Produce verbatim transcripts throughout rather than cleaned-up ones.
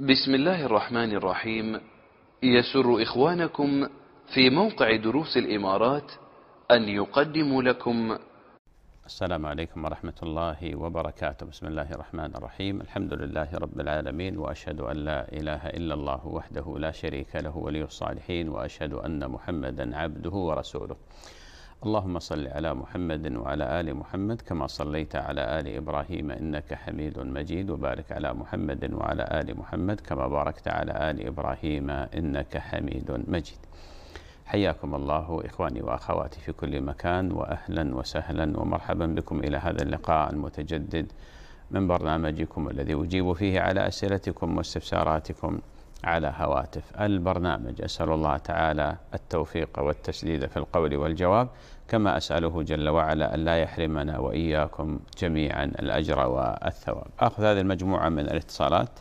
بسم الله الرحمن الرحيم. يسر إخوانكم في موقع دروس الإمارات أن يقدموا لكم. السلام عليكم ورحمة الله وبركاته. بسم الله الرحمن الرحيم. الحمد لله رب العالمين، وأشهد أن لا إله إلا الله وحده لا شريك له ولي الصالحين، وأشهد أن محمدا عبده ورسوله. اللهم صل على محمد وعلى آل محمد كما صليت على آل إبراهيم إنك حميد مجيد، وبارك على محمد وعلى آل محمد كما باركت على آل إبراهيم إنك حميد مجيد. حياكم الله إخواني وأخواتي في كل مكان، وأهلا وسهلا ومرحبا بكم إلى هذا اللقاء المتجدد من برنامجكم الذي أجيب فيه على أسئلتكم واستفساراتكم على هواتف البرنامج. أسأل الله تعالى التوفيق والتسديد في القول والجواب، كما أسأله جل وعلا أن لا يحرمنا وإياكم جميعا الأجر والثواب. أخذ هذه المجموعة من الاتصالات.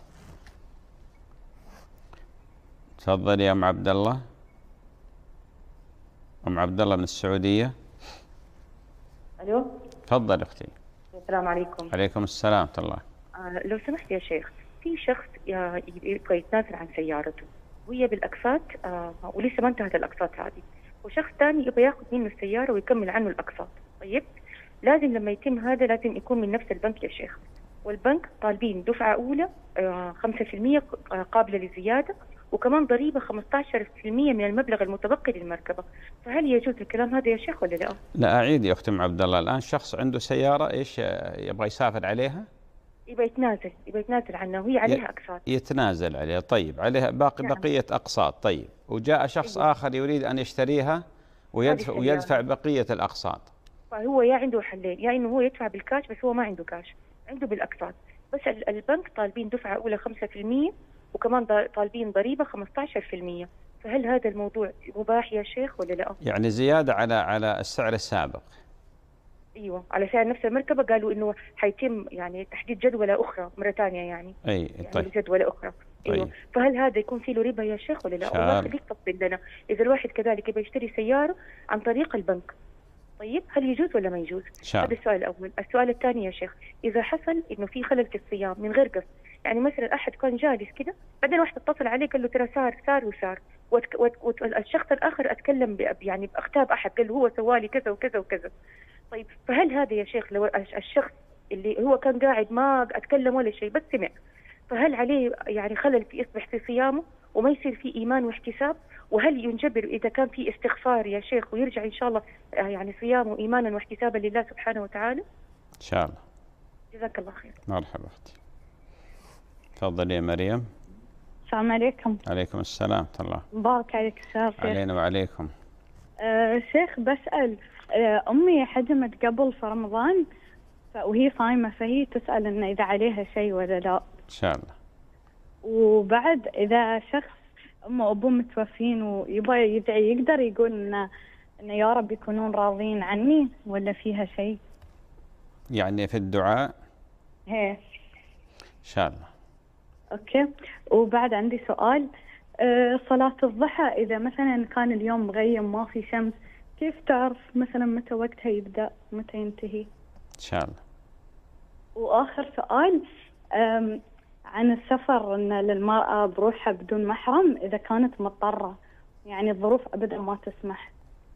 تفضل يا أم عبد الله. أم عبد الله من السعودية. الو، تفضل أختي. السلام عليكم. عليكم السلام ورحمة الله. آه لو سمحت يا شيخ، في شخص يبغى يتنازل عن سيارته وهي بالاقساط، آه ولسه ما انتهت الاقساط هذه، وشخص ثاني يبغى ياخذ منه السياره ويكمل عنه الاقساط. طيب، لازم لما يتم هذا لازم يكون من نفس البنك يا شيخ، والبنك طالبين دفعه اولى آه خمسة بالمئة قابله للزياده، وكمان ضريبه خمسة عشر بالمئة من المبلغ المتبقي للمركبه. فهل يجوز الكلام هذا يا شيخ ولا لا؟ لا أعيد يا أخت أم عبد الله. الآن شخص عنده سيارة، إيش يبغى يسافر عليها؟ يبغى يتنازل يبغى يتنازل عنها وهي عليها اقساط. يتنازل عليها. طيب، عليها باقي نعم. بقية أقساط. طيب، وجاء شخص أيوة. آخر يريد أن يشتريها ويدفع ويدفع بقية الأقساط. فهو يا عنده حلين، يا إنه هو يدفع بالكاش بس هو ما عنده كاش، عنده بالأقساط. بس البنك طالبين دفعة أولى خمسة بالمئة وكمان طالبين ضريبة خمسة عشر بالمئة. فهل هذا الموضوع مباح يا شيخ ولا لا؟ يعني زيادة على على السعر السابق. ايوه، على سعر نفس المركبه. قالوا انه حيتم يعني تحديد جدوله اخرى مره ثانيه، يعني اي يعني طيب. جدوله اخرى. طيب. ايوه، فهل هذا يكون فيه له ربا يا شيخ ولا لا؟ الله يخليك تفصل لنا. اذا الواحد كذلك يبغى يشتري سياره عن طريق البنك، طيب هل يجوز ولا ما يجوز؟ هذا السؤال الاول. السؤال الثاني يا شيخ، اذا حصل انه في خلل في الصيام من غير قصد، يعني مثلا احد كان جالس كده بعدين واحد اتصل عليه قال له ترى صار صار وصار، والشخص الاخر اتكلم يعني باختاب احد قال له هو سوالي كذا وكذا وكذا. طيب، فهل هذا يا شيخ لو الشخص اللي هو كان قاعد ما اتكلم ولا شيء بس سمع، فهل عليه يعني خلل في يصبح في صيامه وما يصير في ايمان واحتساب؟ وهل ينجبر اذا كان في استغفار يا شيخ ويرجع ان شاء الله يعني صيامه ايمانا واحتسابا لله سبحانه وتعالى؟ ان شاء الله. جزاك الله خير. مرحبا اختي. تفضلي يا مريم. السلام عليكم. عليكم السلام ورحمة الله. مبارك عليك الشيخ. علينا وعليكم. أه شيخ بسأل، أه أمي حجمت قبل في رمضان وهي صايمة، فهي تسأل إن إذا عليها شيء ولا لا. إن شاء الله. وبعد إذا شخص أمه وأبوه متوفين ويبغى يدعي، يقدر يقول إن إن يا رب يكونون راضين عني ولا فيها شيء؟ يعني في الدعاء؟ هي. إن شاء الله. أوكي. وبعد عندي سؤال، أه صلاة الضحى إذا مثلا كان اليوم مغيم ما في شمس، كيف تعرف مثلا متى وقتها يبدأ متى ينتهي؟ إن شاء الله. وآخر سؤال عن السفر، إن للمرأة بروحها بدون محرم إذا كانت مضطرة، يعني الظروف أبدا ما تسمح.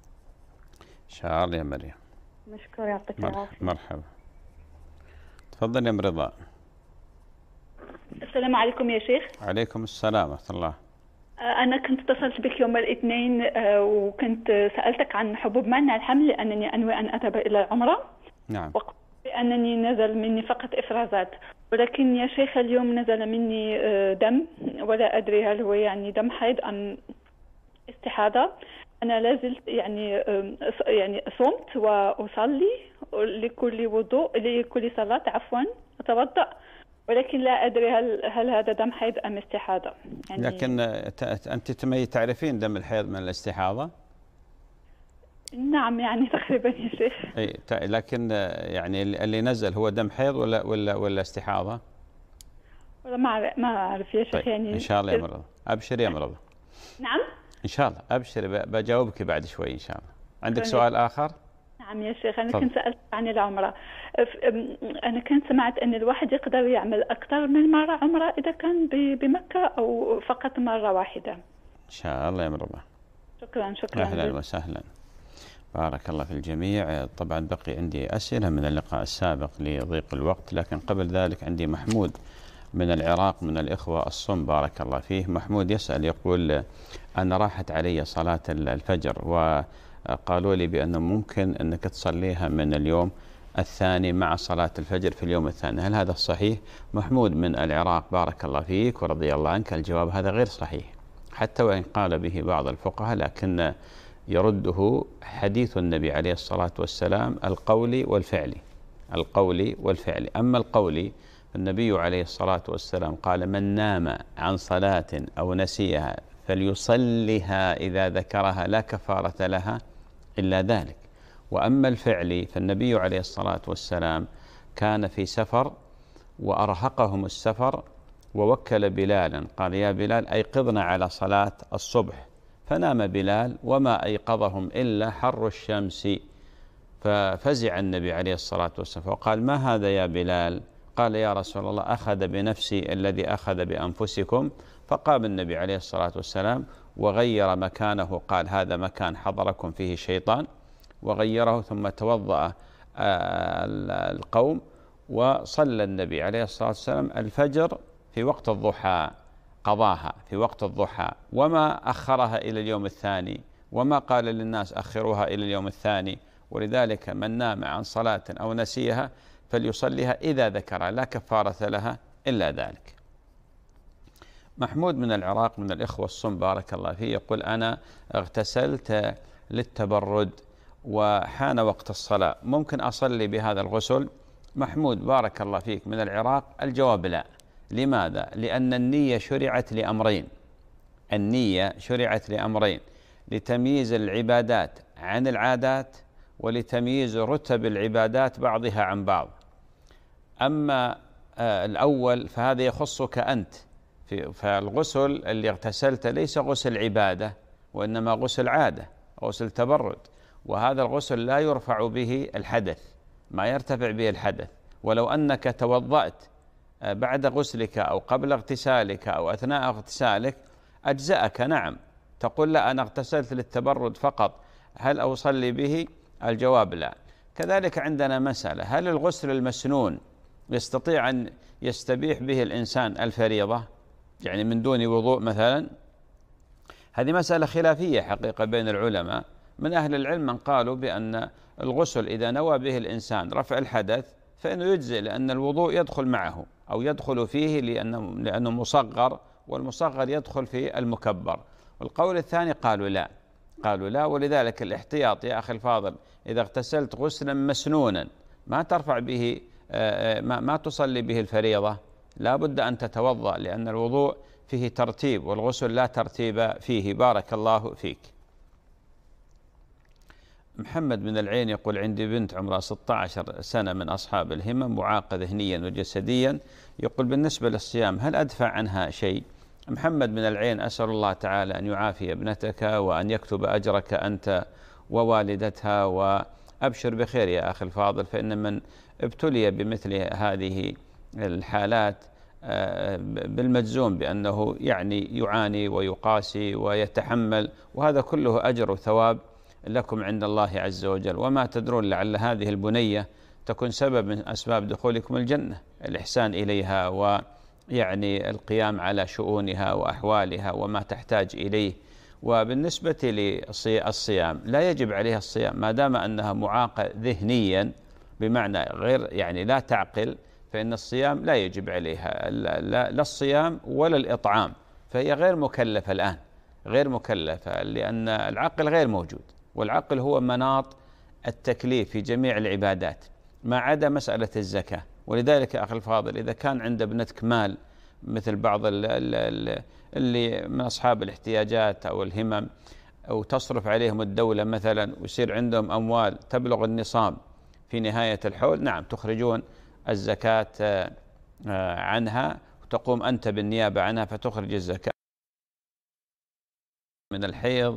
إن شاء الله يا مريم. مشكور، يعطيك العافية. مرحبا. تفضل يا ام رضا. السلام عليكم يا شيخ. عليكم السلام ورحمة الله. أنا كنت اتصلت بك يوم الاثنين وكنت سألتك عن حبوب منع الحمل، لأنني أنوي أن أذهب إلى العمرة. نعم. وقلت بأنني نزل مني فقط إفرازات، ولكن يا شيخ اليوم نزل مني دم، ولا أدري هل هو يعني دم حيض أم استحاضة. أنا لازلت يعني يعني صمت وأصلي لكل وضوء لكل صلاة عفوا أتوضأ، ولكن لا أدري هل هل هذا دم حيض أم استحاضة. يعني لكن أنت تعرفين دم الحيض من الاستحاضة؟ نعم يعني تقريبا يا شيخ. أي لكن يعني اللي نزل هو دم حيض ولا ولا ولا استحاضة؟ والله ما ما أعرف يا شيخ. طيب. يعني إن شاء الله يا مرضى. أبشر يا مرضى. نعم. إن شاء الله أبشر، بجاوبك بعد شوي إن شاء الله. عندك سؤال آخر؟ نعم يا شيخ، أنا طب. كنت سألت عن العمرة. أنا كنت سمعت أن الواحد يقدر يعمل أكثر من مرة عمرة إذا كان بمكة أو فقط مرة واحدة. إن شاء الله يا مرحبا. شكرا شكرا. أهلا وسهلا، بارك الله في الجميع. طبعا بقي عندي أسئلة من اللقاء السابق لضيق الوقت، لكن قبل ذلك عندي محمود من العراق من الإخوة الصم، بارك الله فيه. محمود يسأل يقول: أنا راحت علي صلاة الفجر وقالوا لي بأنه ممكن أنك تصليها من اليوم الثاني مع صلاة الفجر في اليوم الثاني، هل هذا صحيح؟ محمود من العراق، بارك الله فيك ورضي الله عنك. الجواب: هذا غير صحيح، حتى وإن قال به بعض الفقهاء، لكن يرده حديث النبي عليه الصلاة والسلام القولي والفعلي. القولي والفعلي. أما القولي النبي عليه الصلاة والسلام قال: من نام عن صلاة أو نسيها فليصلها إذا ذكرها لا كفارة لها إلا ذلك. وأما الفعلي فالنبي عليه الصلاة والسلام كان في سفر وأرهقهم السفر ووكل بلالا، قال: يا بلال أيقظنا على صلاة الصبح، فنام بلال وما أيقظهم إلا حر الشمس. ففزع النبي عليه الصلاة والسلام وقال: ما هذا يا بلال؟ قال: يا رسول الله أخذ بنفسي الذي أخذ بأنفسكم. فقام النبي عليه الصلاة والسلام وغير مكانه، قال: هذا مكان حضركم فيه شيطان، وغيره، ثم توضأ القوم وصلى النبي عليه الصلاة والسلام الفجر في وقت الضحى، قضاها في وقت الضحى، وما أخرها إلى اليوم الثاني، وما قال للناس أخروها إلى اليوم الثاني. ولذلك من نام عن صلاة أو نسيها فليصليها إذا ذكرها لا كفارة لها إلا ذلك. محمود من العراق من الإخوة الصم، بارك الله فيه، يقول: أنا اغتسلت للتبرد وحان وقت الصلاة، ممكن أصلي بهذا الغسل؟ محمود بارك الله فيك من العراق، الجواب لا. لماذا؟ لأن النية شرعت لأمرين. النية شرعت لأمرين: لتمييز العبادات عن العادات، ولتمييز رتب العبادات بعضها عن بعض. أما الأول فهذا يخصك أنت، فالغسل اللي اغتسلت ليس غسل عبادة، وإنما غسل عادة، غسل تبرد، وهذا الغسل لا يرفع به الحدث، ما يرتفع به الحدث. ولو أنك توضأت بعد غسلك أو قبل اغتسالك أو أثناء اغتسالك أجزأك، نعم. تقول: لا أنا اغتسلت للتبرد فقط، هل أصلي به؟ الجواب لا. كذلك عندنا مسألة: هل الغسل المسنون يستطيع أن يستبيح به الإنسان الفريضة، يعني من دون وضوء مثلا؟ هذه مسألة خلافية حقيقة بين العلماء. من أهل العلم من قالوا بأن الغسل إذا نوى به الإنسان رفع الحدث فإنه يجزئ، لأن الوضوء يدخل معه أو يدخل فيه لأنه, لأنه مصغر، والمصغر يدخل في المكبر. والقول الثاني قالوا لا، قالوا لا. ولذلك الاحتياط يا أخي الفاضل، إذا اغتسلت غسلا مسنونا ما ترفع به، ما, ما تصلي به الفريضة، لا بد أن تتوضأ، لأن الوضوء فيه ترتيب والغسل لا ترتيب فيه. بارك الله فيك. محمد من العين يقول: عندي بنت عمرها ستة عشر سنة من أصحاب الهمم، معاقة ذهنيا وجسديا. يقول: بالنسبة للصيام هل أدفع عنها شيء؟ محمد من العين، أسأل الله تعالى أن يعافي ابنتك وأن يكتب أجرك أنت ووالدتها، وأبشر بخير يا أخي الفاضل، فإن من ابتلي بمثل هذه الحالات بالمجزوم بأنه يعني يعاني ويقاسي ويتحمل، وهذا كله أجر وثواب لكم عند الله عز وجل. وما تدرون لعل هذه البنية تكون سبب من أسباب دخولكم الجنة، الإحسان إليها ويعني القيام على شؤونها وأحوالها وما تحتاج إليه. وبالنسبة للصيام لا يجب عليها الصيام ما دام أنها معاقة ذهنيا، بمعنى غير يعني لا تعقل، فإن الصيام لا يجب عليها، لا, لا الصيام ولا الإطعام، فهي غير مكلفة الآن، غير مكلفة، لأن العقل غير موجود، والعقل هو مناط التكليف في جميع العبادات ما عدا مسألة الزكاة. ولذلك يا أخي الفاضل، إذا كان عند ابنتك مال مثل بعض اللي من أصحاب الاحتياجات أو الهمم، أو تصرف عليهم الدولة مثلا ويصير عندهم أموال تبلغ النصاب في نهاية الحول، نعم تخرجون الزكاة عنها، وتقوم أنت بالنيابة عنها فتخرج الزكاة من الحيض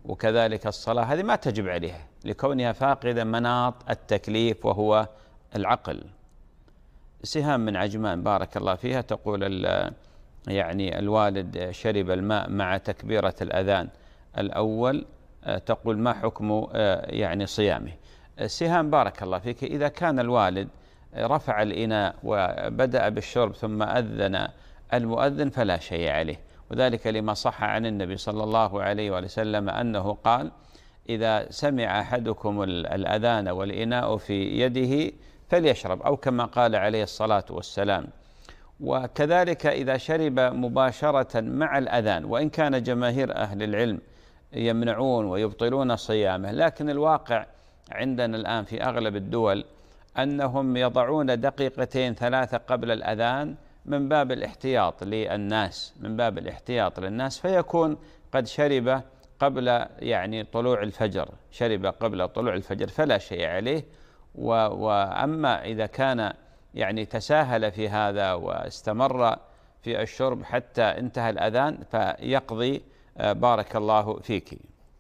وكذلك الصلاة، هذه ما تجب عليها لكونها فاقدة مناط التكليف وهو العقل. سهام من عجمان بارك الله فيها تقول يعني الوالد شرب الماء مع تكبيرة الأذان الأول، تقول ما حكم يعني صيامه؟ سهام بارك الله فيك، إذا كان الوالد رفع الإناء وبدأ بالشرب ثم أذن المؤذن فلا شيء عليه، وذلك لما صح عن النبي صلى الله عليه وسلم أنه قال إذا سمع أحدكم الأذان والإناء في يده فليشرب، أو كما قال عليه الصلاة والسلام. وكذلك إذا شرب مباشرة مع الأذان، وإن كان جماهير أهل العلم يمنعون ويبطلون صيامه، لكن الواقع عندنا الآن في أغلب الدول أنهم يضعون دقيقتين ثلاثة قبل الأذان من باب الاحتياط للناس من باب الاحتياط للناس فيكون قد شرب قبل يعني طلوع الفجر شرب قبل طلوع الفجر فلا شيء عليه. وأما إذا كان يعني تساهل في هذا واستمر في الشرب حتى انتهى الأذان فيقضي. بارك الله فيك.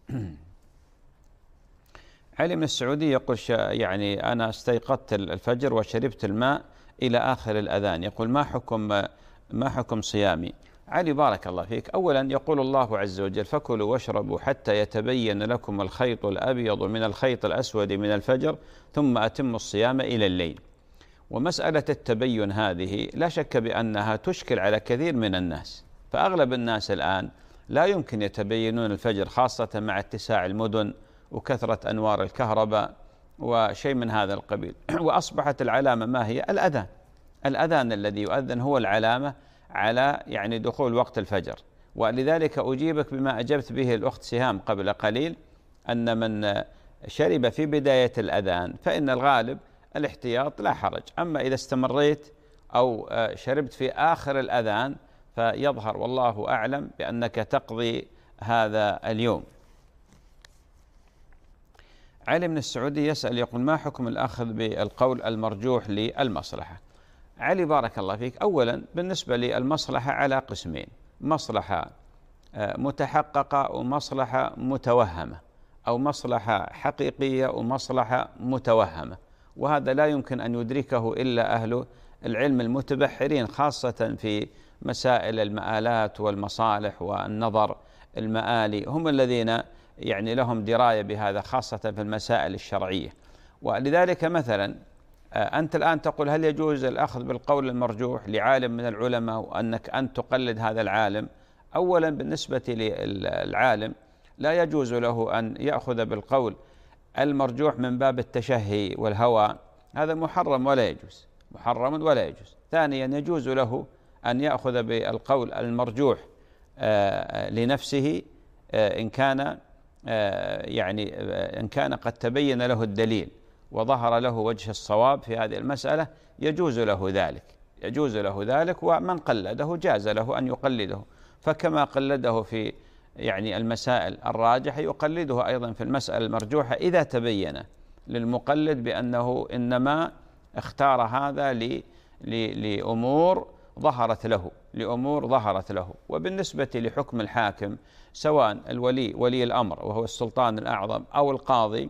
علي من السعودية يقول يعني أنا استيقظت الفجر وشربت الماء إلى آخر الأذان، يقول ما حكم ما حكم صيامي؟ علي بارك الله فيك، أولا يقول الله عز وجل فكلوا واشربوا حتى يتبين لكم الخيط الأبيض من الخيط الأسود من الفجر ثم أتموا الصيام إلى الليل. ومسألة التبين هذه لا شك بأنها تشكل على كثير من الناس، فأغلب الناس الآن لا يمكن يتبينون الفجر، خاصة مع اتساع المدن وكثرة أنوار الكهرباء وشيء من هذا القبيل. وأصبحت العلامة ما هي؟ الأذان. الأذان الذي يؤذن هو العلامة على يعني دخول وقت الفجر. ولذلك أجيبك بما أجبت به الأخت سهام قبل قليل، أن من شرب في بداية الأذان فإن الغالب الاحتياط لا حرج، أما إذا استمريت أو شربت في آخر الأذان فيظهر والله أعلم بأنك تقضي هذا اليوم. علي من السعودية يسأل يقول ما حكم الأخذ بالقول المرجوح للمصلحة؟ علي بارك الله فيك، أولا بالنسبة للمصلحة على قسمين، مصلحة متحققة ومصلحة متوهمة، أو مصلحة حقيقية ومصلحة متوهمة، وهذا لا يمكن أن يدركه إلا أهل العلم المتبحرين، خاصة في مسائل المآلات والمصالح والنظر المآلي، هم الذين يعني لهم دراية بهذا خاصة في المسائل الشرعية. ولذلك مثلا أنت الآن تقول هل يجوز الأخذ بالقول المرجوح لعالم من العلماء وأنك أنت تقلد هذا العالم؟ أولا بالنسبة للعالم لا يجوز له أن يأخذ بالقول المرجوح من باب التشهي والهوى، هذا محرم ولا يجوز، محرم ولا يجوز. ثانيا يجوز له أن يأخذ بالقول المرجوح لنفسه إن كان يعني إن كان قد تبين له الدليل وظهر له وجه الصواب في هذه المسألة، يجوز له ذلك يجوز له ذلك ومن قلده جاز له أن يقلده، فكما قلده في يعني المسائل الراجحة يقلده أيضا في المسألة المرجوحة إذا تبين للمقلد بأنه إنما اختار هذا لأمور ظهرت له لأمور ظهرت له. وبالنسبة لحكم الحاكم سواء الولي ولي الأمر وهو السلطان الأعظم أو القاضي،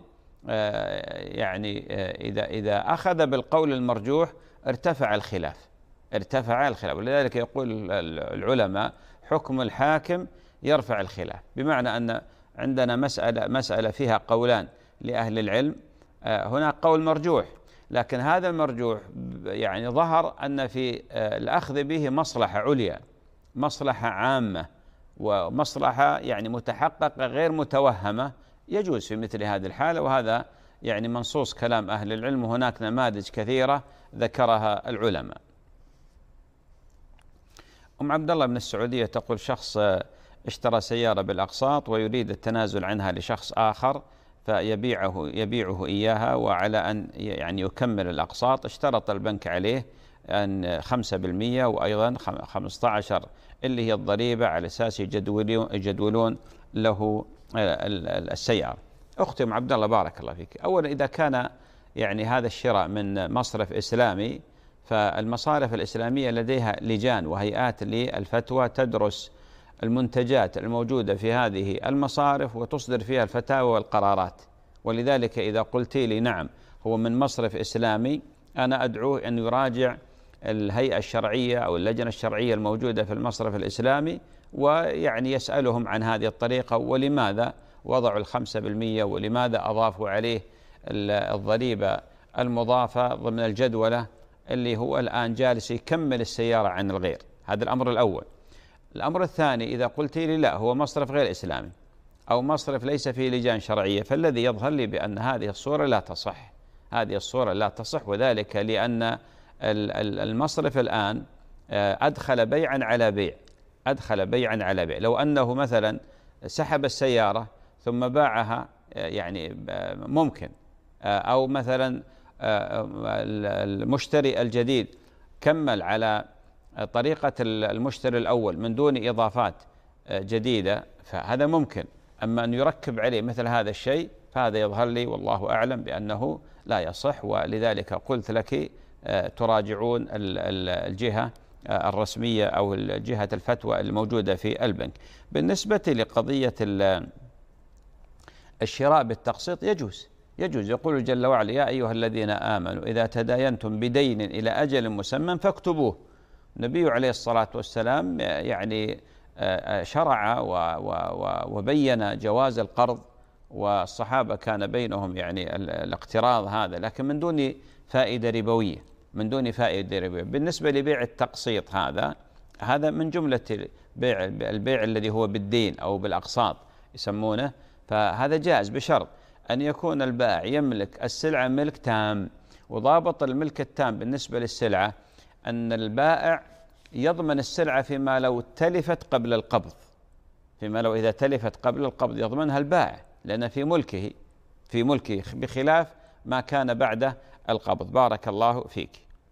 يعني إذا إذا أخذ بالقول المرجوح ارتفع الخلاف ارتفع الخلاف ولذلك يقول العلماء حكم الحاكم يرفع الخلاف، بمعنى أن عندنا مسألة مسألة فيها قولان لأهل العلم، هناك قول مرجوح، لكن هذا المرجوح يعني ظهر أن في الأخذ به مصلحة عليا، مصلحة عامة ومصلحة يعني متحققة غير متوهمة، يجوز في مثل هذه الحالة، وهذا يعني منصوص كلام أهل العلم، وهناك نماذج كثيرة ذكرها العلماء. أم عبد الله من السعودية تقول شخص اشترى سيارة بالأقساط ويريد التنازل عنها لشخص آخر فيبيعه يبيعه إياها، وعلى أن يعني يكمل الأقساط اشترط البنك عليه أن خمسة بالمئة وأيضا خمسة عشر اللي هي الضريبة على أساس يجدولون, يجدولون له السيارة. أختي أم عبد الله بارك الله فيك، أولا إذا كان يعني هذا الشراء من مصرف إسلامي فالمصارف الإسلامية لديها لجان وهيئات للفتوى تدرس المنتجات الموجودة في هذه المصارف وتصدر فيها الفتاوى والقرارات. ولذلك إذا قلت لي نعم هو من مصرف إسلامي، أنا أدعوه أن يراجع الهيئة الشرعية أو اللجنة الشرعية الموجودة في المصرف الإسلامي، ويعني يسألهم عن هذه الطريقة ولماذا وضعوا الخمسة بالمئة ولماذا أضافوا عليه الضريبة المضافة ضمن الجدولة اللي هو الآن جالس يكمل السيارة عن الغير. هذا الأمر الأول. الأمر الثاني، إذا قلت لي لا هو مصرف غير إسلامي أو مصرف ليس فيه لجان شرعية، فالذي يظهر لي بأن هذه الصورة لا تصح، هذه الصورة لا تصح، وذلك لأن المصرف الآن أدخل بيعا على بيع، أدخل بيعا على بيع. لو أنه مثلا سحب السيارة ثم باعها يعني ممكن، أو مثلا المشتري الجديد كمل على طريقة المشتري الأول من دون إضافات جديدة، فهذا ممكن. أما أن يركب عليه مثل هذا الشيء فهذا يظهر لي والله أعلم بأنه لا يصح، ولذلك قلت لك تراجعون الجهة الرسمية أو جهة الفتوى الموجودة في البنك. بالنسبة لقضية الشراء بالتقسيط يجوز، يجوز. يقول جل وعلا يا أيها الذين آمنوا إذا تداينتم بدين إلى أجل مسمى فاكتبوه. النبي عليه الصلاة والسلام يعني شرع وبين جواز القرض، والصحابة كان بينهم يعني الاقتراض هذا، لكن من دون فائدة ربوية، من دون فائدة ربوية. بالنسبة لبيع التقسيط هذا هذا من جملة بيع البيع الذي هو بالدين أو بالأقساط يسمونه، فهذا جائز بشرط أن يكون البائع يملك السلعة ملك تام. وضابط الملك التام بالنسبة للسلعة أن البائع يضمن السلعة فيما لو تلفت قبل القبض، فيما لو إذا تلفت قبل القبض يضمنها البائع لأن في ملكه، في ملكه، بخلاف ما كان بعد القبض. بارك الله فيك.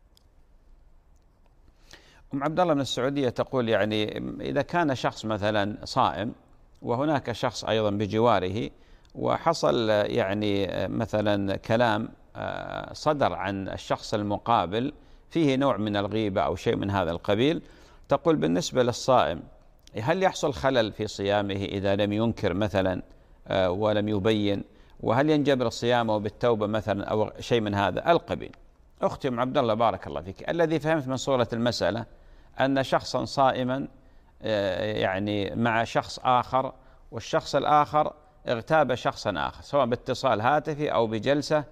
أم عبد الله من السعودية تقول يعني إذا كان شخص مثلا صائم وهناك شخص أيضا بجواره وحصل يعني مثلا كلام صدر عن الشخص المقابل فيه نوع من الغيبة أو شيء من هذا القبيل، تقول بالنسبة للصائم هل يحصل خلل في صيامه إذا لم ينكر مثلا ولم يبين، وهل ينجبر صيامه بالتوبة مثلا أو شيء من هذا القبيل؟ أختي أم عبد الله بارك الله فيك، الذي فهمت من صورة المسألة أن شخصا صائما يعني مع شخص آخر، والشخص الآخر اغتاب شخصا آخر سواء باتصال هاتفي أو بجلسة،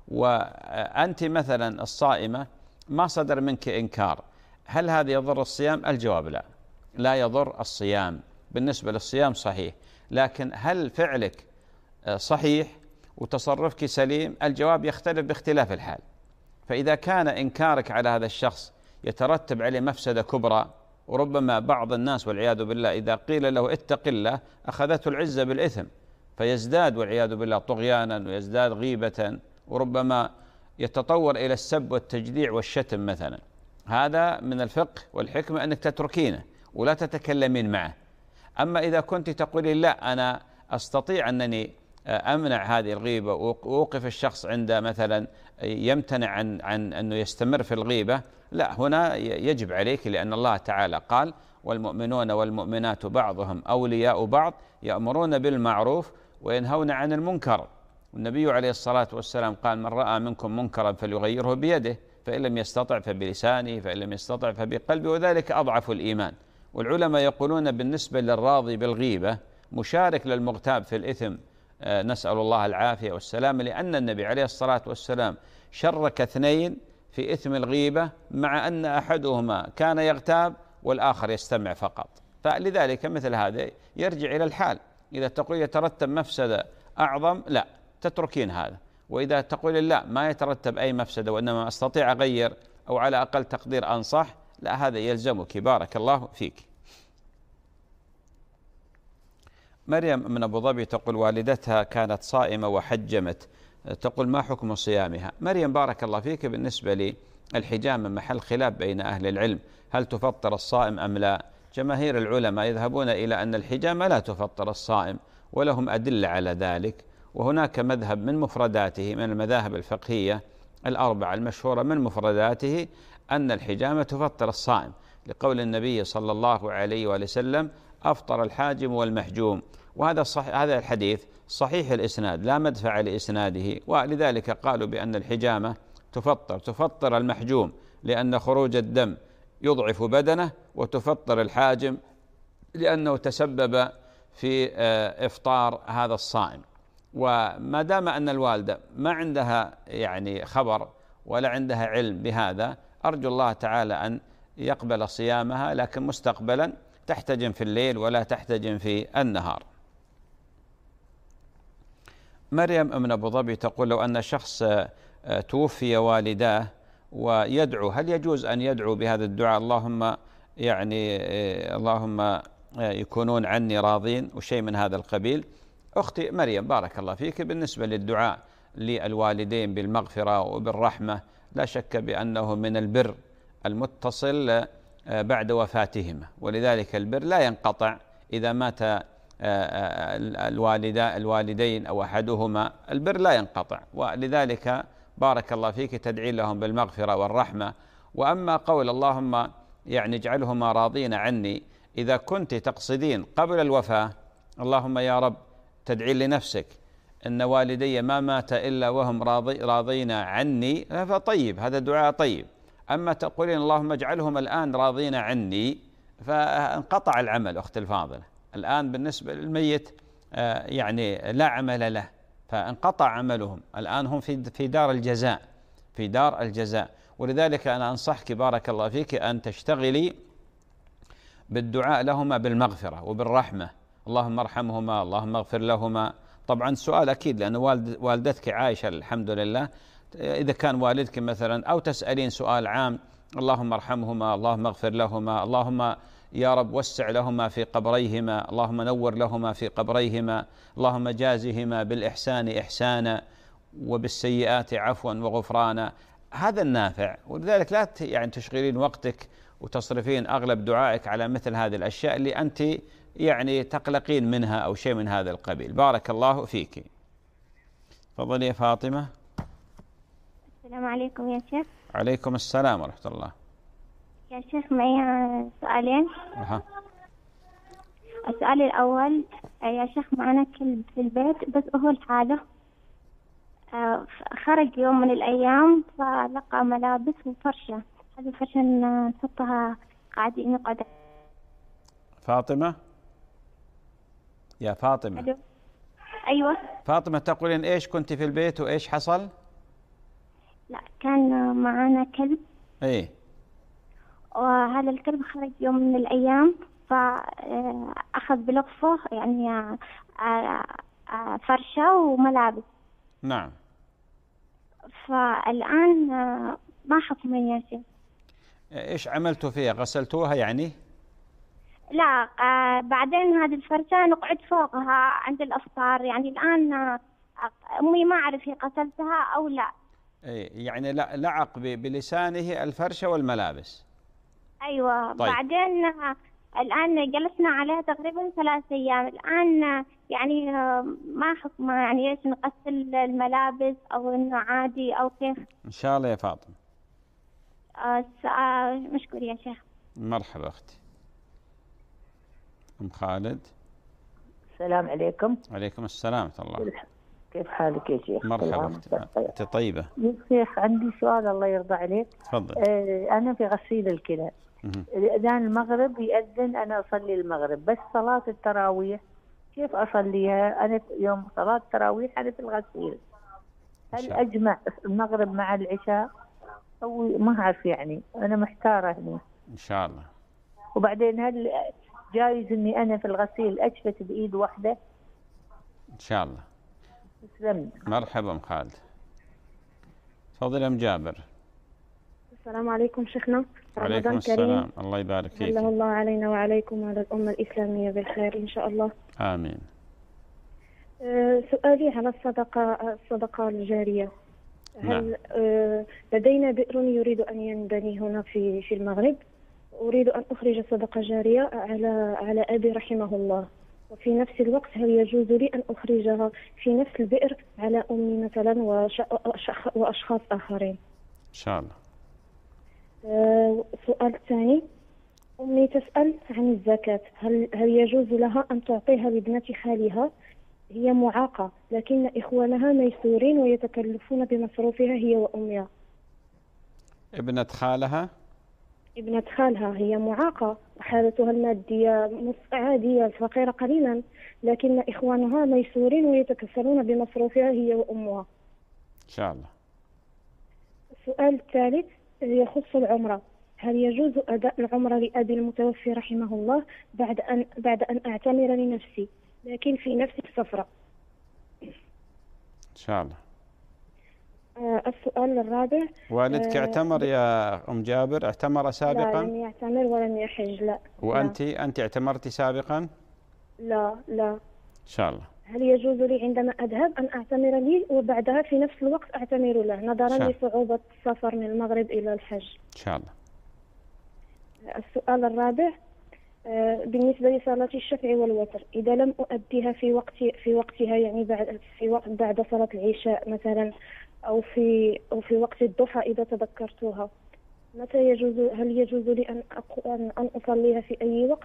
وأنت مثلا الصائمة ما صدر منك إنكار، هل هذا يضر الصيام؟ الجواب لا، لا يضر الصيام. بالنسبة للصيام صحيح، لكن هل فعلك صحيح وتصرفك سليم؟ الجواب يختلف باختلاف الحال. فإذا كان إنكارك على هذا الشخص يترتب عليه مفسدة كبرى، وربما بعض الناس والعياذ بالله إذا قيل له اتق الله أخذته العزة بالإثم فيزداد والعياذ بالله طغيانا ويزداد غيبة، وربما يتطور إلى السب والتجديع والشتم مثلا. هذا من الفقه والحكمة أنك تتركينه ولا تتكلمين معه. أما إذا كنت تقولين لا أنا أستطيع أنني أمنع هذه الغيبة وأوقف الشخص عند مثلا يمتنع عن, عن أنه يستمر في الغيبة، لا، هنا يجب عليك، لأن الله تعالى قال والمؤمنون والمؤمنات بعضهم أولياء بعض يأمرون بالمعروف وينهون عن المنكر. والنبي عليه الصلاة والسلام قال من رأى منكم منكرا فليغيره بيده، فإن لم يستطع فبلسانه، فإن لم يستطع فبقلبه، وذلك أضعف الإيمان. والعلماء يقولون بالنسبة للراضي بالغيبة مشارك للمغتاب في الإثم، نسأل الله العافية والسلام، لأن النبي عليه الصلاة والسلام شرك اثنين في إثم الغيبة مع أن أحدهما كان يغتاب والآخر يستمع فقط. فلذلك مثل هذا يرجع إلى الحال، إذا تقول يترتب مفسدة أعظم لا تتركين هذا، وإذا تقول لا ما يترتب أي مفسدة وإنما أستطيع أغير أو على أقل تقدير أنصح، لا، هذا يلزمك. بارك الله فيك. مريم من أبو ظبي تقول والدتها كانت صائمة وحجمت، تقول ما حكم صيامها؟ مريم بارك الله فيك، بالنسبة للحجامة محل خلاف بين أهل العلم، هل تفطر الصائم أم لا؟ جماهير العلماء يذهبون إلى أن الحجامة لا تفطر الصائم، ولهم أدلة على ذلك. وهناك مذهب من مفرداته من المذاهب الفقهية الأربعة المشهورة من مفرداته أن الحجامة تفطر الصائم، لقول النبي صلى الله عليه وسلم أفطر الحاجم والمحجوم. وهذا صح، هذا الحديث صحيح الإسناد لا مدفع لإسناده، ولذلك قالوا بأن الحجامة تفطر تفطر المحجوم لأن خروج الدم يضعف بدنه، وتفطر الحاجم لأنه تسبب في إفطار هذا الصائم. وما دام أن الوالدة ما عندها يعني خبر ولا عندها علم بهذا، أرجو الله تعالى أن يقبل صيامها، لكن مستقبلا تحتجم في الليل ولا تحتجم في النهار. مريم من أبو ظبي تقول: لو أن شخص توفي والداه ويدعو، هل يجوز أن يدعو بهذا الدعاء اللهم يعني اللهم يكونون عني راضين وشيء من هذا القبيل؟ أختي مريم بارك الله فيك، بالنسبة للدعاء للوالدين بالمغفرة وبالرحمة لا شك بأنه من البر المتصل بعد وفاتهما، ولذلك البر لا ينقطع إذا مات الوالدين أو أحدهما، البر لا ينقطع، ولذلك بارك الله فيك تدعي لهم بالمغفرة والرحمة. وأما قول اللهم يعني اجعلهما راضين عني، إذا كنت تقصدين قبل الوفاة اللهم يا رب تدعي لنفسك إن والدي ما مات إلا وهم راضي راضين عني، فطيب، هذا دعاء طيب. أما تقولين اللهم اجعلهم الآن راضين عني، فانقطع العمل أخت الفاضلة. الآن بالنسبة للميت يعني لا عمل له، فانقطع عملهم، الآن هم في في دار الجزاء في دار الجزاء ولذلك أنا أنصحك بارك الله فيك أن تشتغلي بالدعاء لهما بالمغفرة وبالرحمة، اللهم ارحمهما اللهم اغفر لهما. طبعا سؤال أكيد لأن والد والدتك عايشة الحمد لله، إذا كان والدك مثلا، أو تسألين سؤال عام اللهم ارحمهما اللهم اغفر لهما، اللهم يا رب وسع لهما في قبريهما، اللهم نور لهما في قبريهما، اللهم جازهما بالإحسان إحسانا وبالسيئات عفوا وغفرانا. هذا النافع، ولذلك لا يعني تشغلين وقتك وتصرفين أغلب دعائك على مثل هذه الأشياء اللي أنت يعني تقلقين منها أو شيء من هذا القبيل. بارك الله فيك. تفضلي يا فاطمة. السلام عليكم يا شيخ. عليكم السلام ورحمة الله. يا شيخ معي سؤالين. أها. السؤال الأول يا شيخ، معنا كلب في البيت بس هو لحاله، خرج يوم من الأيام فلقى ملابس وفرشة، هذه الفرشة نحطها قاعدين نقعد. فاطمة يا فاطمة. ألو. أيوة فاطمة، تقولين إيش كنت في البيت وإيش حصل؟ لا كان معنا كلب. إيه. وهذا الكلب خرج يوم من الأيام فأخذ بلطفه يعني فرشة وملابس. نعم. فالآن ما حكمه يا شيخ؟ إيش عملتوا فيها؟ غسلتوها يعني؟ لا آه بعدين هذه الفرشة نقعد فوقها عند الأفطار، يعني الآن آه أمي ما أعرف هي غسلتها أو لا. إيه يعني لعق بلسانه الفرشة والملابس. أيوة. طيب. بعدين آه الآن جلسنا عليها تقريبا ثلاث أيام، الآن آه يعني آه ما حكمه، يعني إيش نغسل الملابس أو إنه عادي أو كيف؟ إن شاء الله يا فاطمة. آه آه مشكور يا شيخ. مرحبا أختي. أم خالد. السلام عليكم. عليكم السلام ورحمة الله. كيف حالك يا شيخ؟ مرحبا أختي. أنت طيبة. يا شيخ عندي سؤال الله يرضى عليك. تفضل. آه أنا في غسيل الكلى، الأذان المغرب يأذن أنا أصلي المغرب، بس صلاة التراويح كيف أصليها؟ أنا يوم صلاة التراويح أنا في الغسيل، هل أجمع المغرب مع العشاء أو ما أعرف؟ يعني أنا محتارة هنا. إن شاء الله. وبعدين هل جايز إني أنا في الغسيل أشفت بإيد واحدة؟ إن شاء الله. تسلم. مرحبا أم خالد. تفضل أم جابر. السلام عليكم شيخنا. وعليكم السلام. الله يبارك فيك. الله الله علينا وعليكم وعلى الأمة الإسلامية بالخير إن شاء الله. آمين. أه سؤالي على الصدقة الصدقة الجارية. نعم. هل أه لدينا بئر يريد أن ينبني هنا في في المغرب، أريد أن أخرج صدقة جارية على على أبي رحمه الله، وفي نفس الوقت هل يجوز لي أن أخرجها في نفس البئر على أمي مثلا وأشخاص آخرين؟ إن شاء الله. أه سؤال ثاني، أمي تسأل عن الزكاة، هل هل يجوز لها أن تعطيها لابنة خالها؟ هي معاقة لكن إخوانها ميسورين ويتكلفون بمصروفها هي وأمها. ابنة خالها؟ ابنة خالها هي معاقة وحالتها المادية عادية فقيرة قليلا، لكن إخوانها ميسورين ويتكفلون بمصروفها هي وأمها. إن شاء الله. السؤال الثالث يخص العمرة، هل يجوز أداء العمرة لأبي المتوفي رحمه الله بعد أن بعد أن أعتمر لنفسي لكن في نفس السفرة؟ إن شاء الله. آه السؤال الرابع، والدك آه اعتمر يا أم جابر؟ اعتمر سابقا؟ لا لم يعتمر ولم يحج. لا. وأنت لا. أنت اعتمرتي سابقا؟ لا لا. إن شاء الله. هل يجوز لي عندما أذهب أن أعتمر لي وبعدها في نفس الوقت أعتمر له نظرا لصعوبة السفر من المغرب إلى الحج؟ إن شاء الله. السؤال الرابع، بالنسبة لصلاة الشفع والوتر، إذا لم أؤديها في وقت في وقتها يعني بعد في وقت بعد صلاة العشاء مثلا أو في أو في وقت الضحى إذا تذكرتها، متى يجوز هل يجوز لي أن أن أن أصليها في أي وقت؟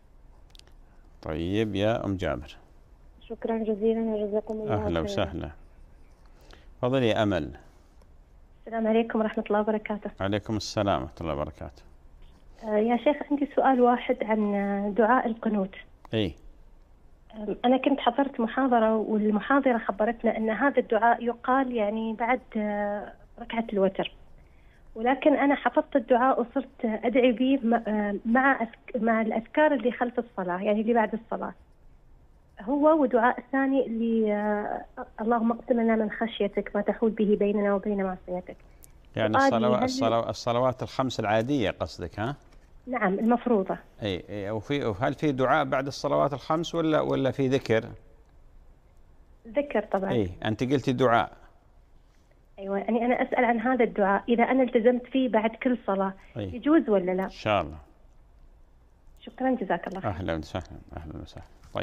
طيب يا أم جابر. شكرا جزيلا وجزاكم الله خيرا. أهلا وسهلا. تفضلي يا أمل. السلام عليكم ورحمة الله وبركاته. عليكم السلام ورحمة الله وبركاته. يا شيخ عندي سؤال واحد عن دعاء القنوت. اي. أنا كنت حضرت محاضرة والمحاضرة خبرتنا أن هذا الدعاء يقال يعني بعد ركعة الوتر، ولكن أنا حفظت الدعاء وصرت أدعي به مع مع الأذكار اللي خلف الصلاة يعني اللي بعد الصلاة، هو ودعاء الثاني اللي اللهم اقسم لنا من خشيتك ما تحول به بيننا وبين معصيتك. يعني الصلوات الصلوات الصلوات الخمس العادية قصدك ها؟ نعم المفروضة. اي اي وفي هل في دعاء بعد الصلوات الخمس ولا ولا في ذكر؟ ذكر طبعا. اي انت قلتي دعاء. ايوه يعني انا اسأل عن هذا الدعاء اذا انا التزمت فيه بعد كل صلاة أي. يجوز ولا لا؟ ان شاء الله. شكرا جزاك الله خير. اهلا وسهلا اهلا وسهلا. طيب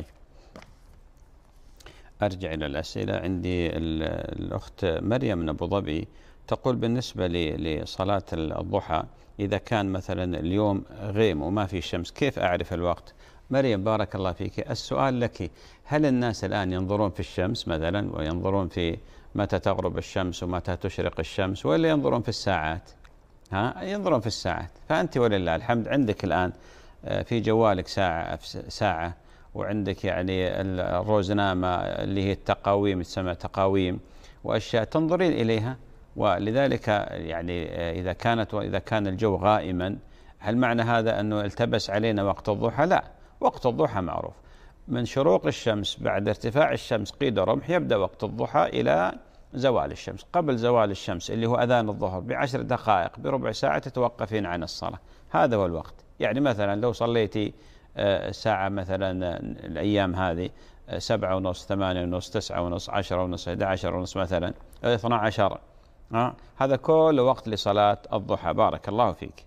ارجع الى الاسئلة. عندي الاخت مريم من ابو ظبي تقول بالنسبة لصلاة الضحى إذا كان مثلا اليوم غيم وما في شمس كيف أعرف الوقت؟ مريم بارك الله فيك، السؤال لك، هل الناس الآن ينظرون في الشمس مثلا وينظرون في متى تغرب الشمس ومتى تشرق الشمس ولا ينظرون في الساعات؟ ها ينظرون في الساعات. فأنت ولله الحمد عندك الآن في جوالك ساعة ساعة وعندك يعني الروزنامة اللي هي التقاويم تسمى تقاويم وأشياء تنظرين إليها، ولذلك يعني إذا كانت وإذا كان الجو غائما هل معنى هذا أنه التبس علينا وقت الضحى؟ لا، وقت الضحى معروف من شروق الشمس بعد ارتفاع الشمس قيد رمح يبدأ وقت الضحى إلى زوال الشمس. قبل زوال الشمس اللي هو أذان الظهر بعشر دقائق بربع ساعة تتوقفين عن الصلاة، هذا هو الوقت. يعني مثلا لو صليتي ساعة مثلا الأيام هذه سبعة ونص ثمانية ونص تسعة ونص عشرة ونص أحد عشر ونص مثلا اثنى عشر، آه. هذا كل وقت لصلاة الضحى. بارك الله فيك.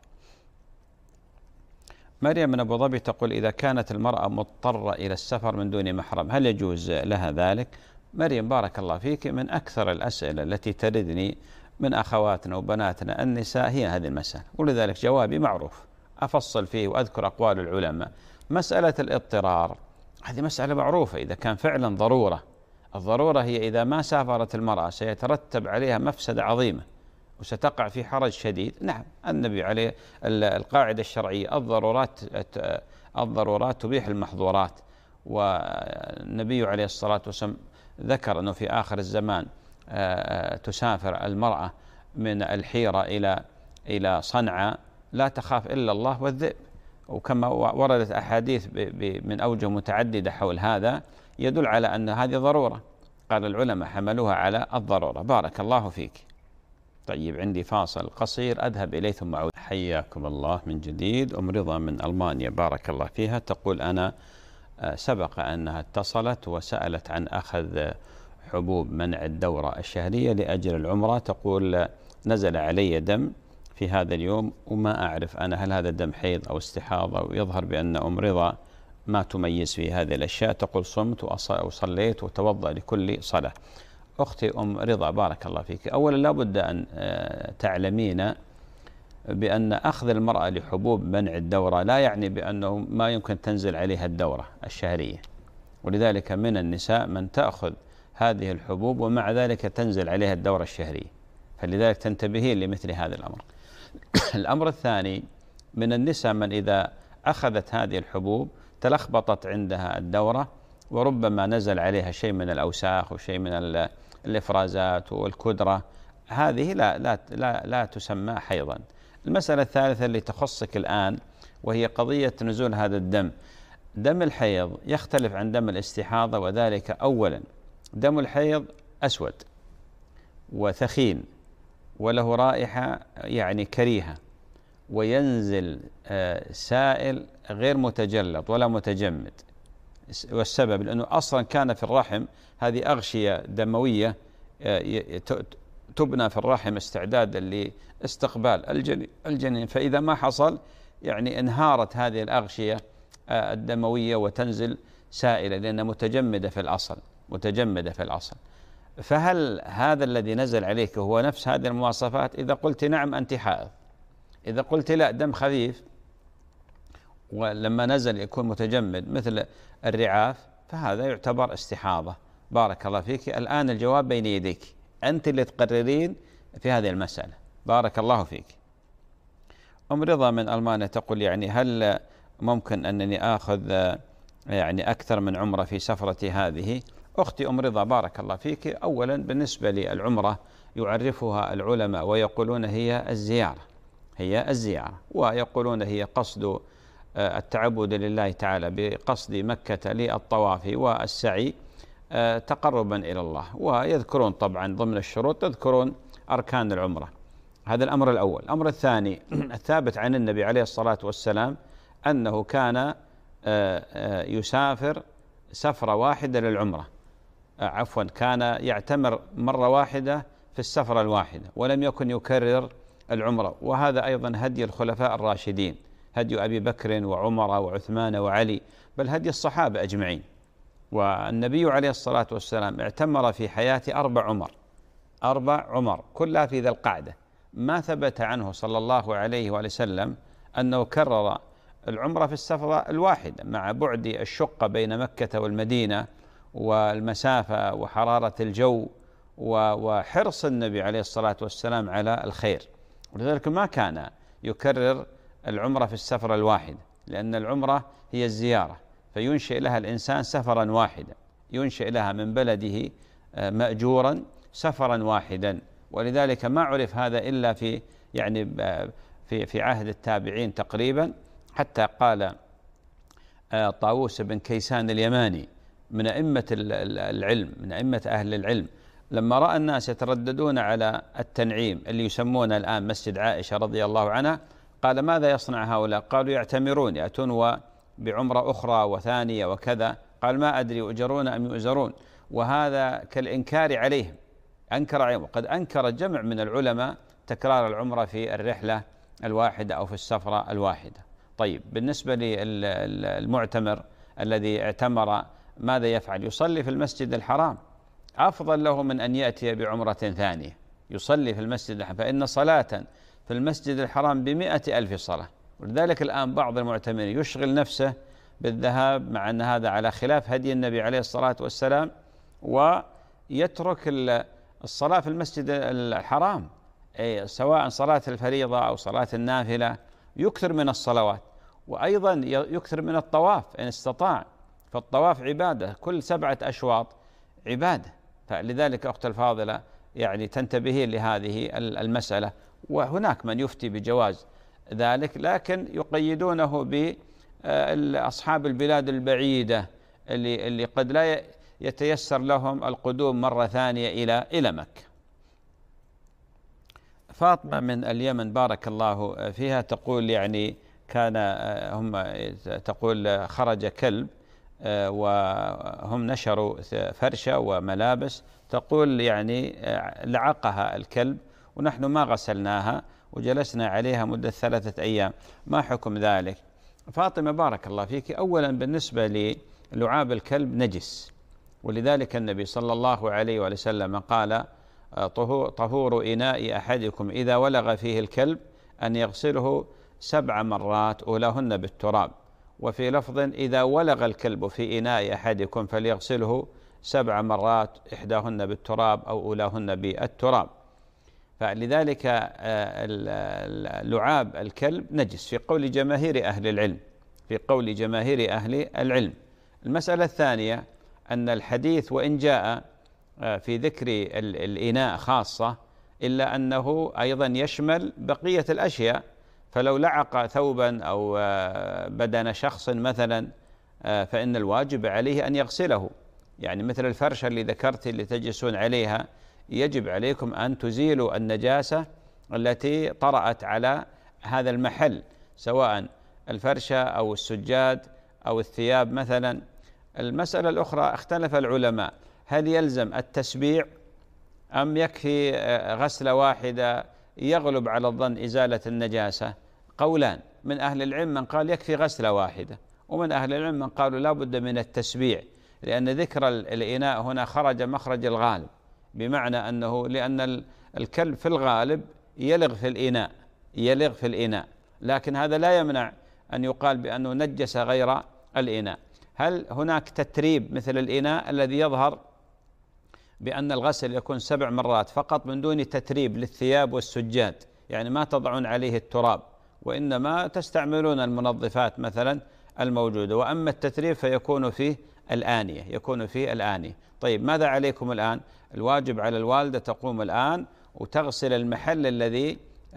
مريم من أبو ظبي تقول إذا كانت المرأة مضطرة إلى السفر من دون محرم هل يجوز لها ذلك؟ مريم بارك الله فيك، من أكثر الأسئلة التي تردني من أخواتنا وبناتنا النساء هي هذه المسألة، ولذلك جوابي معروف أفصل فيه وأذكر أقوال العلماء. مسألة الاضطرار هذه مسألة معروفة، إذا كان فعلا ضرورة. الضرورة هي إذا ما سافرت المرأة سيترتب عليها مفسدة عظيمة وستقع في حرج شديد. نعم النبي عليه القاعدة الشرعية الضرورات الضرورات تبيح المحظورات، والنبي عليه الصلاة والسلام ذكر أنه في آخر الزمان تسافر المرأة من الحيرة إلى إلى صنعاء لا تخاف إلا الله والذئب، وكما وردت أحاديث من أوجه متعددة حول هذا يدل على أن هذه ضرورة. قال العلماء حملوها على الضرورة. بارك الله فيك. طيب عندي فاصل قصير أذهب إليه ثم أعود. حياكم الله من جديد. أم رضا من ألمانيا بارك الله فيها تقول أنا سبق أنها اتصلت وسألت عن أخذ حبوب منع الدورة الشهرية لأجل العمرة. تقول نزل علي دم في هذا اليوم وما أعرف أنا هل هذا دم حيض أو استحاضة، ويظهر بأن أم رضا ما تميز في هذه الأشياء. تقول صمت وصليت وتوضأ لكل صلاة. أختي أم رضا بارك الله فيك، أولا لا بد أن تعلمين بأن أخذ المرأة لحبوب منع الدورة لا يعني بأنه ما يمكن تنزل عليها الدورة الشهرية، ولذلك من النساء من تأخذ هذه الحبوب ومع ذلك تنزل عليها الدورة الشهرية، فلذلك تنتبهين لمثل هذا الأمر. الأمر الثاني، من النساء من إذا أخذت هذه الحبوب تلخبطت عندها الدورة وربما نزل عليها شيء من الأوساخ وشيء من الإفرازات والكدرة، هذه لا, لا, لا, لا تسمى حيضا. المسألة الثالثة اللي تخصك الآن وهي قضية نزول هذا الدم. دم الحيض يختلف عن دم الاستحاضة، وذلك أولا دم الحيض أسود وثخين وله رائحة يعني كريهة، وينزل سائل غير متجلط ولا متجمد، والسبب لأنه أصلا كان في الرحم هذه أغشية دموية تبنى في الرحم استعدادا لاستقبال الجنين، فإذا ما حصل يعني انهارت هذه الأغشية الدموية وتنزل سائلة لأنها متجمدة في الأصل متجمدة في الأصل. فهل هذا الذي نزل عليك هو نفس هذه المواصفات؟ إذا قلت نعم أنت حائض، إذا قلت لا دم خفيف ولما نزل يكون متجمد مثل الرعاف فهذا يعتبر استحاضة. بارك الله فيك. الآن الجواب بين يديك، أنت اللي تقررين في هذه المسألة. بارك الله فيك. أم رضا من ألمانيا تقول يعني هل ممكن أنني آخذ يعني أكثر من عمرة في سفرتي هذه؟ أختي أم رضا بارك الله فيك، أولا بالنسبة للعمرة يعرفها العلماء ويقولون هي الزيارة هي الزيارة ويقولون هي قصد التعبد لله تعالى بقصد مكة للطواف والسعي تقربا إلى الله، ويذكرون طبعا ضمن الشروط يذكرون أركان العمرة. هذا الأمر الأول. الأمر الثاني الثابت عن النبي عليه الصلاة والسلام أنه كان يسافر سفرة واحدة للعمرة، عفوا كان يعتمر مرة واحدة في السفرة الواحدة ولم يكن يكرر العمرة، وهذا أيضا هدي الخلفاء الراشدين، هدي أبي بكر وعمر وعثمان وعلي، بل هدي الصحابة أجمعين. والنبي عليه الصلاة والسلام اعتمر في حياته أربع عمر أربع عمر كلها في ذي القعدة. ما ثبت عنه صلى الله عليه وآله وسلم أنه كرر العمرة في السفرة الواحدة، مع بعد الشقة بين مكة والمدينة والمسافة وحرارة الجو وحرص النبي عليه الصلاة والسلام على الخير، ولذلك ما كان يكرر العمرة في السفرة الواحدة، لأن العمرة هي الزيارة، فينشئ لها الإنسان سفرا واحدا، ينشئ لها من بلده مأجورا سفرا واحدا، ولذلك ما عرف هذا إلا في يعني في في عهد التابعين تقريبا، حتى قال طاووس بن كيسان اليماني من أئمة العلم من أئمة أهل العلم لما رأى الناس يترددون على التنعيم اللي يسمونه الآن مسجد عائشة رضي الله عنها، قال ماذا يصنع هؤلاء؟ قالوا يعتمرون يأتون بعمرة أخرى وثانية وكذا. قال ما أدري أجرون أم يؤزرون، وهذا كالإنكار عليهم، أنكر عليهم. وقد أنكر جمع من العلماء تكرار العمرة في الرحلة الواحدة أو في السفرة الواحدة. طيب بالنسبة للمعتمر الذي اعتمر ماذا يفعل؟ يصلي في المسجد الحرام، أفضل له من أن يأتي بعمرة ثانية، يصلي في المسجد الحرام، فإن صلاة في المسجد الحرام بمئة ألف صلاة. ولذلك الآن بعض المعتمرين يشغل نفسه بالذهاب، مع أن هذا على خلاف هدي النبي عليه الصلاة والسلام، ويترك الصلاة في المسجد الحرام، أي سواء صلاة الفريضة أو صلاة النافلة، يكثر من الصلوات، وأيضا يكثر من الطواف إن استطاع، فالطواف عبادة، كل سبعة أشواط عبادة. فلذلك أخت الفاضلة يعني تنتبهين لهذه المسألة. وهناك من يفتي بجواز ذلك، لكن يقيدونه بأصحاب البلاد البعيدة اللي اللي قد لا يتيسر لهم القدوم مرة ثانية إلى إلى مكة. فاطمة من اليمن بارك الله فيها تقول يعني كان هم تقول خرج كلب وهم نشروا فرشة وملابس، تقول يعني لعقها الكلب ونحن ما غسلناها وجلسنا عليها مدة ثلاثة أيام، ما حكم ذلك؟ فاطمة بارك الله فيك، أولا بالنسبة للعاب الكلب نجس، ولذلك النبي صلى الله عليه وسلم قال طهور إناء أحدكم إذا ولغ فيه الكلب أن يغسله سبع مرات أولاهن بالتراب. وفي لفظ إذا ولغ الكلب في إناء أحدكم فليغسله سبع مرات إحداهن بالتراب أو أولاهن بالتراب. فلذلك لعاب الكلب نجس في قول جماهير أهل العلم في قول جماهير أهل العلم. المسألة الثانية أن الحديث وإن جاء في ذكر الإناء خاصة إلا أنه أيضا يشمل بقية الأشياء، فلو لعق ثوبا أو بدن شخص مثلا فإن الواجب عليه أن يغسله، يعني مثل الفرشة اللي ذكرت اللي تجلسون عليها يجب عليكم أن تزيلوا النجاسة التي طرأت على هذا المحل سواء الفرشة أو السجاد أو الثياب مثلا. المسألة الأخرى اختلف العلماء هل يلزم التسبيع أم يكفي غسلة واحدة يغلب على الظن إزالة النجاسة؟ قولان، من أهل العلم من قال يكفي غسلة واحدة، ومن أهل العلم من قالوا لا بد من التسبيع، لأن ذكر الإناء هنا خرج مخرج الغالب، بمعنى أنه لأن الكلب في الغالب يلغ في الإناء يلغ في الإناء لكن هذا لا يمنع أن يقال بأنه نجس غير الإناء. هل هناك تتريب مثل الإناء الذي يظهر بأن الغسل يكون سبع مرات فقط من دون تتريب للثياب والسجاد، يعني ما تضعون عليه التراب وإنما تستعملون المنظفات مثلا الموجودة، وأما التتريب فيكون فيه الآنية يكون فيه الآنية. طيب ماذا عليكم الآن؟ الواجب على الوالدة تقوم الآن وتغسل المحل الذي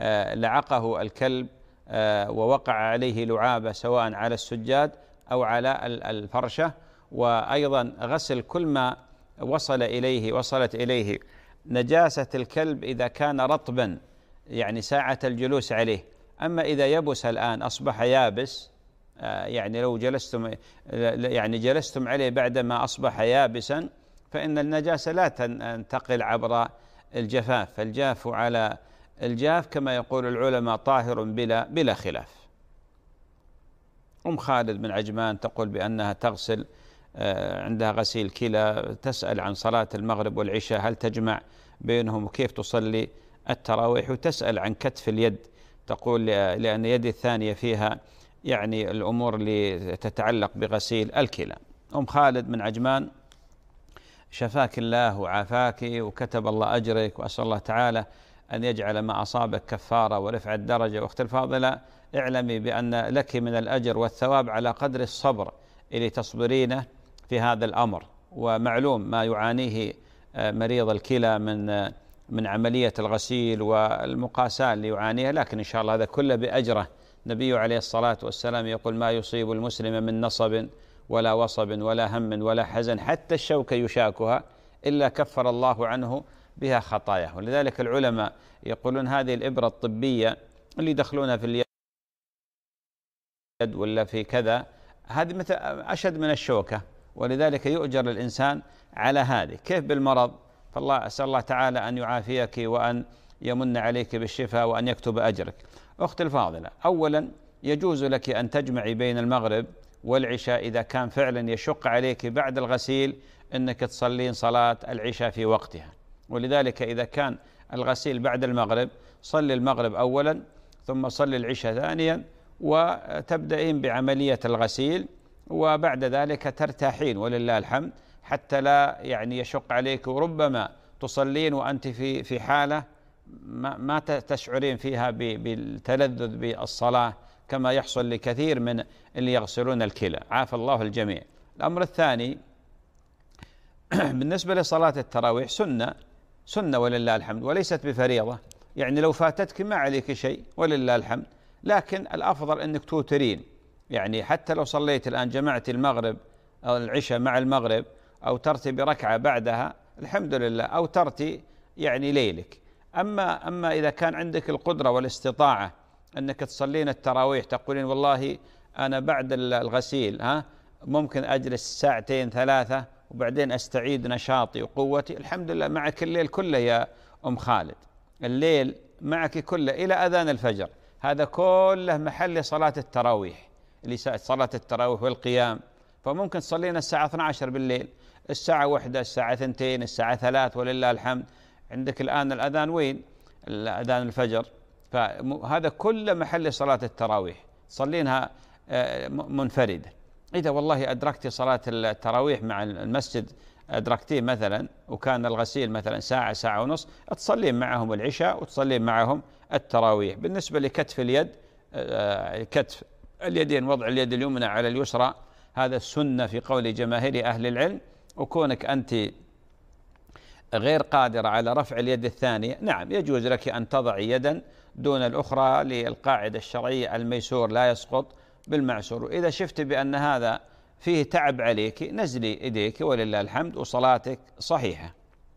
لعقه الكلب ووقع عليه لعابة سواء على السجاد أو على الفرشة، وأيضا غسل كل ما وصل إليه وصلت إليه نجاسة الكلب إذا كان رطبا يعني ساعة الجلوس عليه. أما إذا يبس الآن أصبح يابس، يعني لو جلستم يعني جلستم عليه بعدما أصبح يابسا فإن النجاسة لا تنتقل عبر الجفاف، فالجاف على الجاف كما يقول العلماء طاهر بلا بلا خلاف. أم خالد من عجمان تقول بأنها تغسل عندها غسيل كلى، تسأل عن صلاة المغرب والعشاء هل تجمع بينهم وكيف تصلي التراويح، وتسأل عن كتف اليد، تقول لأن يدي الثانية فيها يعني الأمور اللي تتعلق بغسيل الكلى. أم خالد من عجمان شفاك الله وعافاك وكتب الله أجرك، وأسأل الله تعالى أن يجعل ما أصابك كفارة ورفع الدرجة. واختي الفاضلة اعلمي بأن لك من الأجر والثواب على قدر الصبر اللي تصبرينه في هذا الأمر، ومعلوم ما يعانيه مريض الكلى من من عملية الغسيل والمقاساة اللي يعانيها، لكن إن شاء الله هذا كله بأجره. النبي عليه الصلاة والسلام يقول ما يصيب المسلم من نصب ولا وصب ولا هم ولا حزن حتى الشوكة يشاكها إلا كفر الله عنه بها خطاياه. ولذلك العلماء يقولون هذه الإبرة الطبية اللي يدخلونها في اليد ولا في كذا هذه مثل أشد من الشوكة، ولذلك يؤجر الإنسان على هذه. كيف بالمرض؟ فالله أسأل الله تعالى أن يعافيك وأن يمن عليك بالشفاء وأن يكتب أجرك. أختي الفاضلة، أولا يجوز لك أن تجمعي بين المغرب والعشاء إذا كان فعلا يشق عليك بعد الغسيل أنك تصلين صلاة العشاء في وقتها، ولذلك إذا كان الغسيل بعد المغرب صلي المغرب أولا ثم صلي العشاء ثانيا وتبدأين بعملية الغسيل، وبعد ذلك ترتاحين ولله الحمد حتى لا يعني يشق عليك، وربما تصلين وأنت في في حالة ما, ما تشعرين فيها بالتلذذ بالصلاة كما يحصل لكثير من اللي يغسلون الكلى، عافى الله الجميع. الأمر الثاني بالنسبة لصلاة التراويح سنة سنة ولله الحمد وليست بفريضة، يعني لو فاتتك ما عليك شيء ولله الحمد، لكن الأفضل أنك توترين، يعني حتى لو صليت الآن جمعت المغرب أو العشاء مع المغرب أو ترتي بركعة بعدها الحمد لله، أو ترتي يعني ليلك. أما أما إذا كان عندك القدرة والاستطاعة أنك تصلين التراويح تقولين والله أنا بعد الغسيل ها ممكن أجلس ساعتين ثلاثة وبعدين أستعيد نشاطي وقوتي، الحمد لله معك الليل كله يا أم خالد، الليل معك كله إلى أذان الفجر، هذا كله محل صلاة التراويح اللي صلاة التراويح والقيام. فممكن تصلين الساعة اثنتي عشرة بالليل، الساعة واحدة، الساعة اثنتين، الساعة ثلاث ولله الحمد. عندك الآن الأذان وين؟ الأذان الفجر فهذا كل محل صلاة التراويح تصلينها منفردة. إذا والله أدركت صلاة التراويح مع المسجد أدركتيه مثلا وكان الغسيل مثلا ساعة ساعة ونص، تصلين معهم العشاء وتصلين معهم التراويح. بالنسبة لكتف اليد، كتف اليدين، وضع اليد اليمنى على اليسرى، هذا السنة في قول جماهير أهل العلم. وكونك أنت غير قادرة على رفع اليد الثانية، نعم يجوز لك أن تضع يدا دون الأخرى للقاعدة الشرعية الميسور لا يسقط بالمعسور. إذا شفت بأن هذا فيه تعب عليك نزلي إيديك ولله الحمد وصلاتك صحيحة.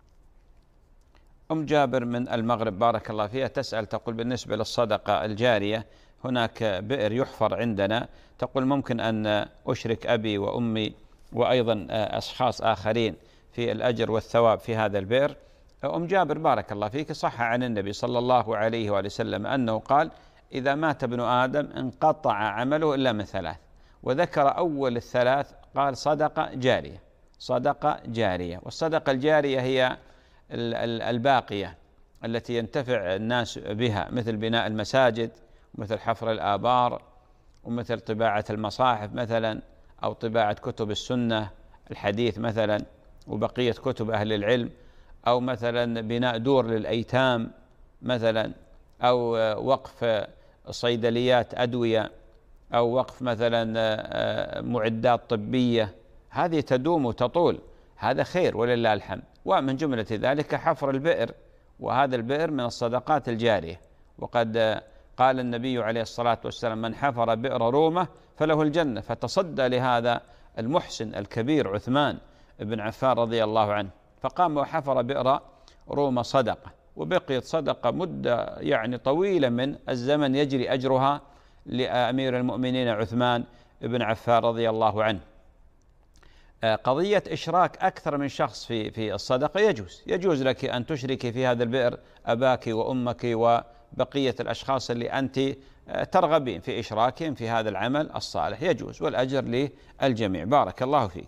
أم جابر من المغرب بارك الله فيها تسأل، تقول بالنسبة للصدقة الجارية هناك بئر يحفر عندنا، تقول ممكن أن أشرك أبي وأمي وأيضا أشخاص آخرين في الأجر والثواب في هذا البئر؟ أم جابر بارك الله فيك صح عن النبي صلى الله عليه وآله وسلم أنه قال إذا مات ابن آدم انقطع عمله إلا من ثلاث، وذكر أول الثلاث قال صدقة جارية. صدقة جارية، والصدقة الجارية هي الباقية التي ينتفع الناس بها، مثل بناء المساجد ومثل حفر الآبار ومثل طباعة المصاحف مثلا، أو طباعة كتب السنة الحديث مثلا وبقية كتب أهل العلم، أو مثلا بناء دور للأيتام مثلا، أو وقف صيدليات أدوية، أو وقف مثلا معدات طبية، هذه تدوم وتطول، هذا خير ولله الحمد. ومن جملة ذلك حفر البئر، وهذا البئر من الصدقات الجارية. وقد قال النبي عليه الصلاة والسلام من حفر بئر رومة فله الجنة، فتصدى لهذا المحسن الكبير عثمان بن عفان رضي الله عنه، فقام وحفر بئر رومة صدقة، وبقيت صدقة مدة يعني طويلة من الزمن يجري أجرها لأمير المؤمنين عثمان بن عفان رضي الله عنه. قضية إشراك أكثر من شخص في في الصدقة يجوز، يجوز لك أن تشركي في هذا البئر أباك وأمك وبقية الأشخاص اللي أنت ترغبين في إشراكهم في هذا العمل الصالح، يجوز، والأجر للجميع. بارك الله فيك.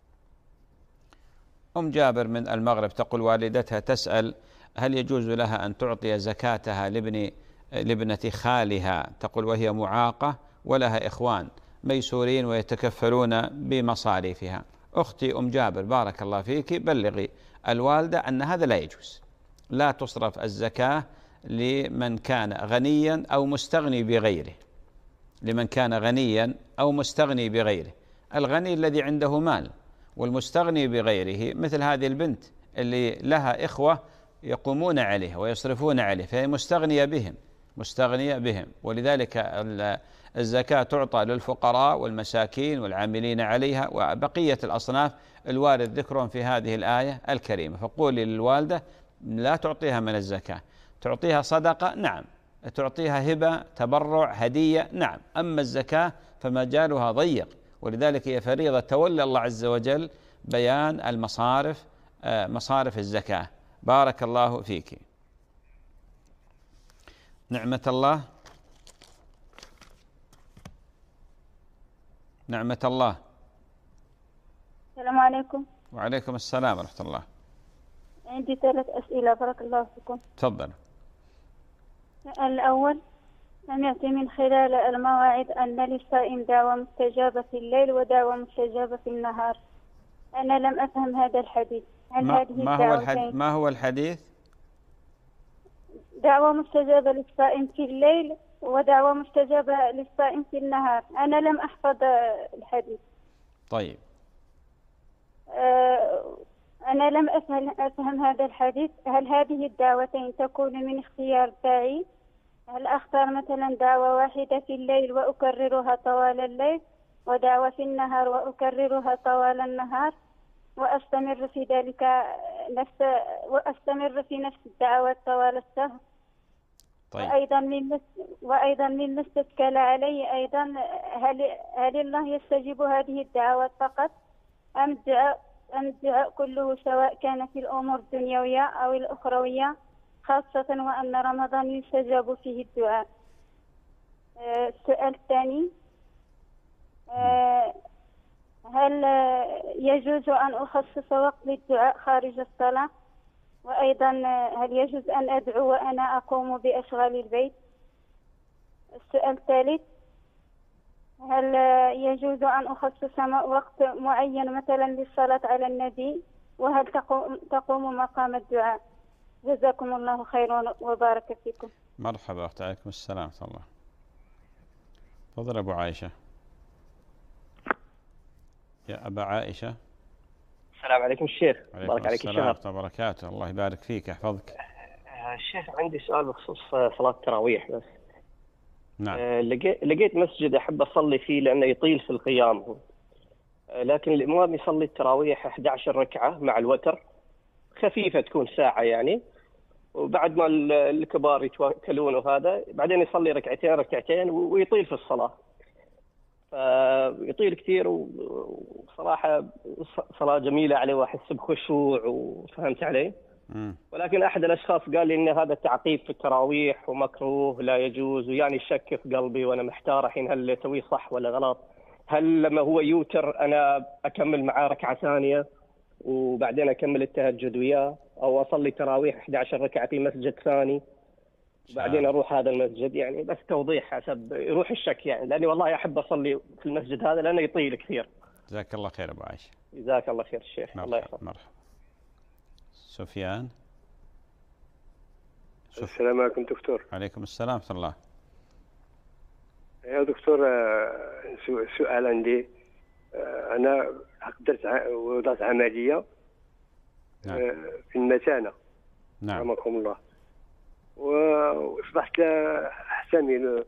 أم جابر من المغرب تقول والدتها تسأل هل يجوز لها أن تعطي زكاتها لابن لابنة خالها، تقول وهي معاقة ولها إخوان ميسورين ويتكفلون بمصاريفها. أختي أم جابر بارك الله فيك بلغي الوالدة أن هذا لا يجوز، لا تصرف الزكاة لمن كان غنيا أو مستغني بغيره، لمن كان غنيا أو مستغني بغيره. الغني الذي عنده مال، والمستغني بغيره مثل هذه البنت اللي لها إخوة يقومون عليه ويصرفون عليه، فهي مستغنية بهم مستغنية بهم ولذلك الزكاة تعطى للفقراء والمساكين والعاملين عليها وبقية الأصناف الوارد ذكرهم في هذه الآية الكريمة. فقولي للوالدة لا تعطيها من الزكاة، تعطيها صدقة نعم، تعطيها هبة تبرع هدية نعم، أما الزكاة فمجالها ضيق، ولذلك هي فريضة تولى الله عز وجل بيان المصارف مصارف الزكاة. بارك الله فيك. نعمة الله نعمة الله السلام عليكم. وعليكم السلام ورحمة الله. عندي ثلاث أسئلة بارك الله فيكم. تفضل. الأول سمعت من خلال المواعظ أن للصائم دعوة مستجابة في الليل ودعوة مستجابة في النهار، أنا لم أفهم هذا الحديث، هل ما, هذه ما هو الحديث ما هو الحديث؟ دعوة مستجابة للصائم في الليل ودعوة مستجابة للصائم في النهار، أنا لم أحفظ الحديث. طيب. أه أنا لم أفهم, أفهم هذا الحديث، هل هذه الدعوتين تكون من اختيار داعي؟ هل أختار مثلا دعوة واحدة في الليل وأكررها طوال الليل، ودعوة في النهار وأكررها طوال النهار، وأستمر في ذلك نفس وأستمر في نفس الدعوات طوال الشهر؟ طيب. وأيضا مما وأيضا مما استشكل علي أيضا هل هل الله يستجيب هذه الدعوات فقط أم الدعاء أم الدعاء كله سواء كان في الأمور الدنيوية أو الأخروية، خاصة وأن رمضان يستجاب فيه الدعاء. السؤال الثاني هل يجوز أن أخصص وقت للدعاء خارج الصلاة؟ وأيضا هل يجوز أن أدعو وأنا أقوم بأشغال البيت؟ السؤال الثالث، هل يجوز أن أخصص وقت معين مثلا للصلاة على النبي، وهل تقوم, تقوم مقام الدعاء؟ جزاكم الله خيرا وبارك فيكم. مرحبا أختي، عليكم السلام ورحمة الله. تفضل أبو عائشة. يا أبا عائشة. السلام عليكم الشيخ. بارك عليك الشهر. السلام وبركاته. الله يبارك فيك يحفظك. الشيخ عندي سؤال بخصوص صلاة التراويح بس. نعم. لقيت مسجد أحب أصلي فيه لأنه يطيل في القيام، لكن الإمام يصلي التراويح أحد عشر ركعة مع الوتر، خفيفة تكون ساعة يعني، وبعد ما الكبار يتوكلون وهذا بعدين يصلي ركعتين ركعتين ويطيل في الصلاة، فيطيل كثير. وصراحة صلاة جميلة عليه وأحس بخشوع، وفهمت علي. ولكن أحد الأشخاص قال لي إن هذا تعقيب في التراويح ومكروه لا يجوز، ويعني الشك في قلبي وأنا محتار الحين هل أسويه صح ولا غلط. هل لما هو يوتر أنا أكمل معاه ركعة ثانية وبعدين أكمل التهجد وياه، أو أصلي تراويح أحد عشر ركعة في مسجد ثاني بعدين أروح هذا المسجد؟ يعني بس توضيح حسب يروح الشك يعني، لأني والله أحب أصلي في المسجد هذا لأنه يطيل كثير. جزاك الله خير أبو عائشة. جزاك الله خير الشيخ. الله يحفظك. مرحبا. سفيان. السلام عليكم دكتور. عليكم السلام ورحمة الله. يا دكتور سؤال عندي. أنا درت وضعت عملية نعم. في المثانة. نعم. رحمكم الله. وأصبحت أحتمل.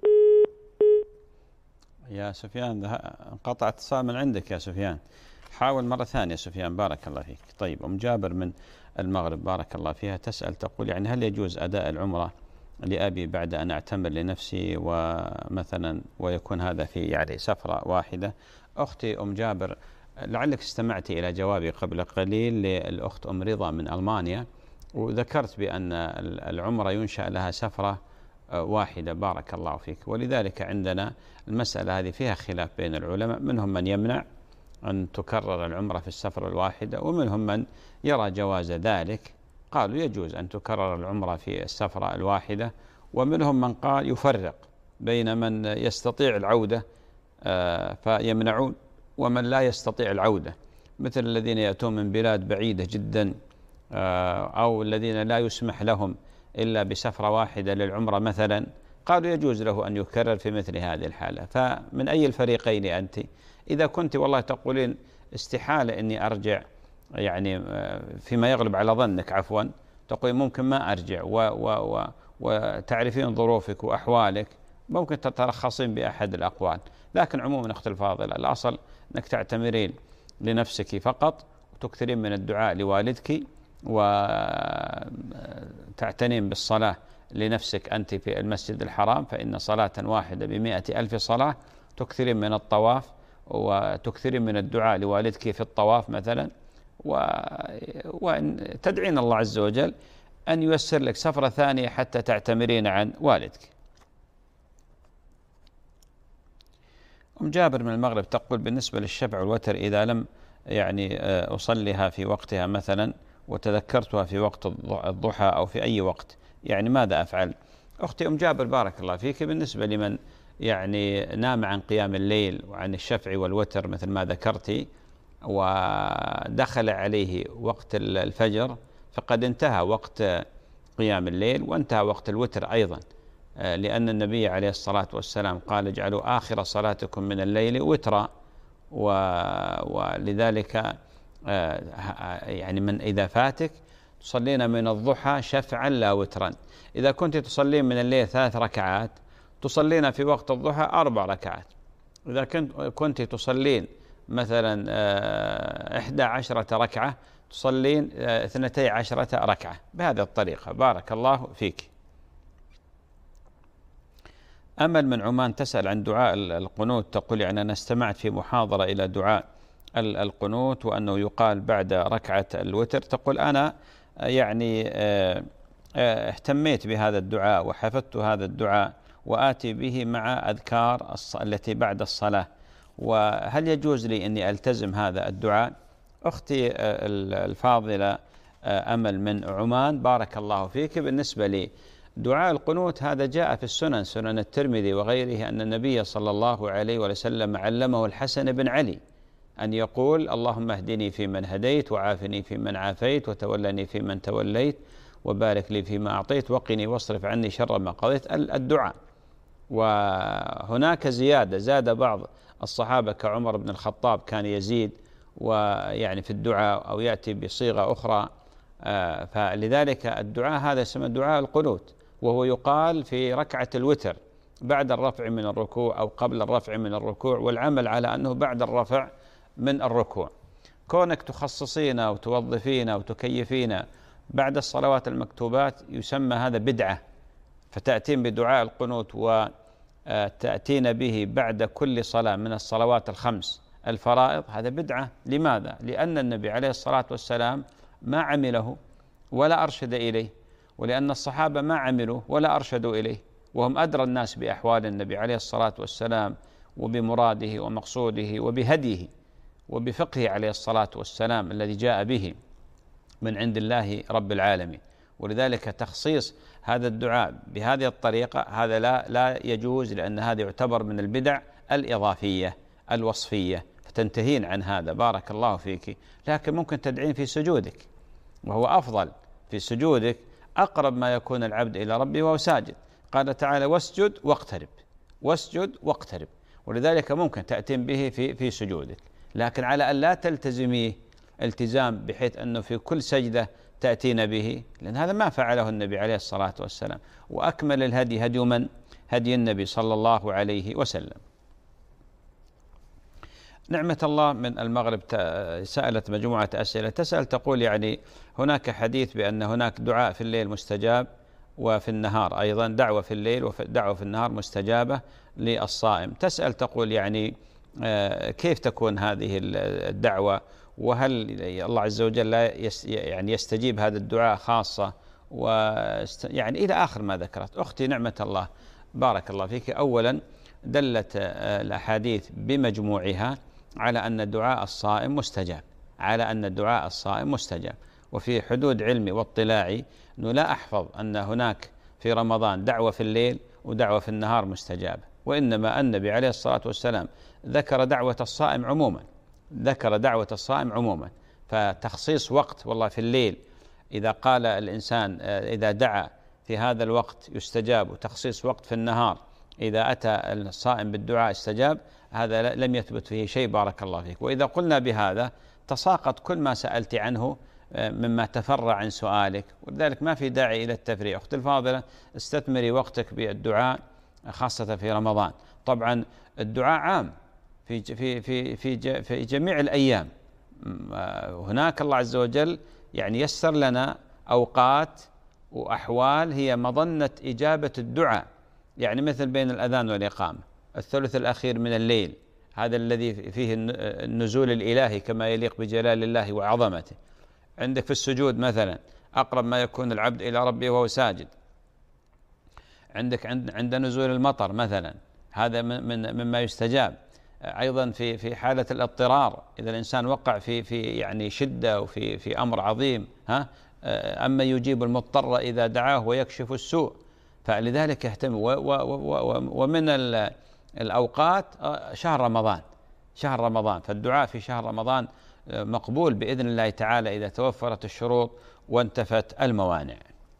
يا سفيان انقطع اتصال من عندك يا سفيان، حاول مرة ثانية سفيان. بارك الله فيك. طيب أم جابر من المغرب بارك الله فيها تسأل تقول يعني هل يجوز أداء العمرة لأبي بعد أن أعتمر لنفسي ومثلا ويكون هذا في يعني سفرة واحدة؟ أختي أم جابر لعلك استمعتي إلى جوابي قبل قليل للأخت أم رضا من ألمانيا، وذكرت بأن العمرة ينشأ لها سفرة واحدة. بارك الله فيك. ولذلك عندنا المسألة هذه فيها خلاف بين العلماء، منهم من يمنع أن تكرر العمرة في السفرة الواحدة، ومنهم من يرى جواز ذلك، قالوا يجوز أن تكرر العمرة في السفرة الواحدة، ومنهم من قال يفرق بين من يستطيع العودة فيمنعون ومن لا يستطيع العودة، مثل الذين يأتون من بلاد بعيدة جدا أو الذين لا يسمح لهم إلا بسفرة واحدة للعمرة مثلا، قالوا يجوز له أن يكرر في مثل هذه الحالة. فمن أي الفريقين أنت؟ إذا كنت والله تقولين استحالة أني أرجع، يعني فيما يغلب على ظنك عفوا، تقول ممكن ما أرجع و و و وتعرفين ظروفك وأحوالك، ممكن تترخصين بأحد الأقوال. لكن عموما أخت الفاضلة الأصل أنك تعتمرين لنفسك فقط، وتكثرين من الدعاء لوالدك، وتعتنين بالصلاة لنفسك أنت في المسجد الحرام، فإن صلاة واحدة بمئة ألف صلاة. تكثرين من الطواف وتكثرين من الدعاء لوالدك في الطواف مثلا، وأن تدعين الله عز وجل أن ييسر لك سفرة ثانية حتى تعتمرين عن والدك. أم جابر من المغرب تقول بالنسبة للشفع والوتر إذا لم يعني أصليها في وقتها مثلا وتذكرتها في وقت الضحى أو في أي وقت، يعني ماذا أفعل؟ أختي أم جابر بارك الله فيك، بالنسبة لمن يعني نام عن قيام الليل وعن الشفع والوتر مثل ما ذكرتي ودخل عليه وقت الفجر فقد انتهى وقت قيام الليل وانتهى وقت الوتر أيضا، لأن النبي عليه الصلاة والسلام قال اجعلوا آخر صلاتكم من الليل وترا، ولذلك يعني من إذا فاتك تصلين من الضحى شفعا لا وترا. إذا كنت تصلين من الليل ثلاث ركعات تصلين في وقت الضحى أربع ركعات. إذا كنت تصلين مثلا إحدى عشرة ركعة تصلين اثنتي عشرة ركعة بهذه الطريقة. بارك الله فيك. أمل من عمان تسأل عن دعاء القنوت، تقول يعني أنا استمعت في محاضرة إلى دعاء القنوت وأنه يقال بعد ركعة الوتر. تقول أنا يعني اهتميت بهذا الدعاء وحفظت هذا الدعاء وآتي به مع أذكار التي بعد الصلاة، وهل يجوز لي أني ألتزم هذا الدعاء؟ أختي الفاضلة أمل من عمان بارك الله فيك، بالنسبة دعاء القنوت هذا جاء في السنن، سنن الترمذي وغيره، أن النبي صلى الله عليه وسلم علمه الحسن بن علي أن يقول: اللهم اهدني فيمن هديت، وعافني فيمن عافيت، وتولني فيمن توليت، وبارك لي فيما أعطيت، وقني واصرف عني شر ما قضيت. الدعاء. وهناك زيادة، زاد بعض الصحابة كعمر بن الخطاب كان يزيد ويعني في الدعاء أو يأتي بصيغة أخرى. فلذلك الدعاء هذا اسمه دعاء القنوت، وهو يقال في ركعة الوتر بعد الرفع من الركوع أو قبل الرفع من الركوع، والعمل على أنه بعد الرفع من الركوع. كونك تخصصين أو توظفين أو تكيفين بعد الصلوات المكتوبات يسمى هذا بدعة، فتأتين بدعاء القنوت وتأتين به بعد كل صلاة من الصلوات الخمس الفرائض، هذا بدعة. لماذا؟ لأن النبي عليه الصلاة والسلام ما عمله ولا أرشد إليه، ولأن الصحابة ما عملوا ولا أرشدوا إليه، وهم أدرى الناس بأحوال النبي عليه الصلاة والسلام وبمراده ومقصوده وبهديه وبفقهه عليه الصلاة والسلام الذي جاء به من عند الله رب العالمين. ولذلك تخصيص هذا الدعاء بهذه الطريقة هذا لا لا يجوز، لأن هذا يعتبر من البدع الإضافية الوصفية، فتنتهين عن هذا. بارك الله فيك. لكن ممكن تدعين في سجودك، وهو أفضل في سجودك، أقرب ما يكون العبد إلى ربه وهو ساجد. قال تعالى: واسجد واقترب، واسجد واقترب. ولذلك ممكن تأتين به في في سجودك، لكن على أن لا تلتزميه التزام بحيث أنه في كل سجدة تأتين به، لأن هذا ما فعله النبي عليه الصلاة والسلام. وأكمل الهدي هدي من؟ هدي النبي صلى الله عليه وسلم. نعمة الله من المغرب سألت مجموعة أسئلة، تسأل تقول: يعني هناك حديث بأن هناك دعاء في الليل مستجاب وفي النهار أيضا، دعوة في الليل ودعوة في النهار مستجابة للصائم. تسأل تقول: يعني كيف تكون هذه الدعوة؟ وهل الله عز وجل لا يعني يستجيب هذا الدعاء خاصة؟ ويعني إلى آخر ما ذكرت. أختي نعمة الله بارك الله فيك، أولا دلت الأحاديث بمجموعها على أن دعاء الصائم مستجاب، على أن دعاء الصائم مستجاب. وفي حدود علمي واطلاعي أنه لا أحفظ أن هناك في رمضان دعوة في الليل ودعوة في النهار مستجابة، وإنما النبي عليه الصلاة والسلام ذكر دعوة الصائم عموما، ذكر دعوة الصائم عموما. فتخصيص وقت والله في الليل إذا قال الإنسان إذا دعا في هذا الوقت يستجاب، وتخصيص وقت في النهار إذا أتى الصائم بالدعاء استجاب، هذا لم يثبت فيه شيء. بارك الله فيك. وإذا قلنا بهذا تساقط كل ما سألت عنه مما تفرع عن سؤالك، ولذلك ما في داعي إلى التفريع. أختي الفاضلة، استثمري وقتك بالدعاء خاصة في رمضان. طبعا الدعاء عام في في في في في جميع الأيام. هناك الله عز وجل يعني يسر لنا أوقات وأحوال هي مظنة إجابة الدعاء، يعني مثل بين الأذان والإقامة، الثلث الأخير من الليل، هذا الذي فيه النزول الإلهي كما يليق بجلال الله وعظمته. عندك في السجود مثلا أقرب ما يكون العبد إلى ربه وهو ساجد. عندك عند عند نزول المطر مثلا، هذا من مما يستجاب. أيضا في في حالة الاضطرار، إذا الإنسان وقع في في يعني شدة وفي في أمر عظيم، ها أما يجيب المضطر إذا دعاه ويكشف السوء. فلذلك يهتم. ومن الأوقات شهر رمضان، شهر رمضان، فالدعاء في شهر رمضان مقبول بإذن الله تعالى إذا توفرت الشروط وانتفت الموانع.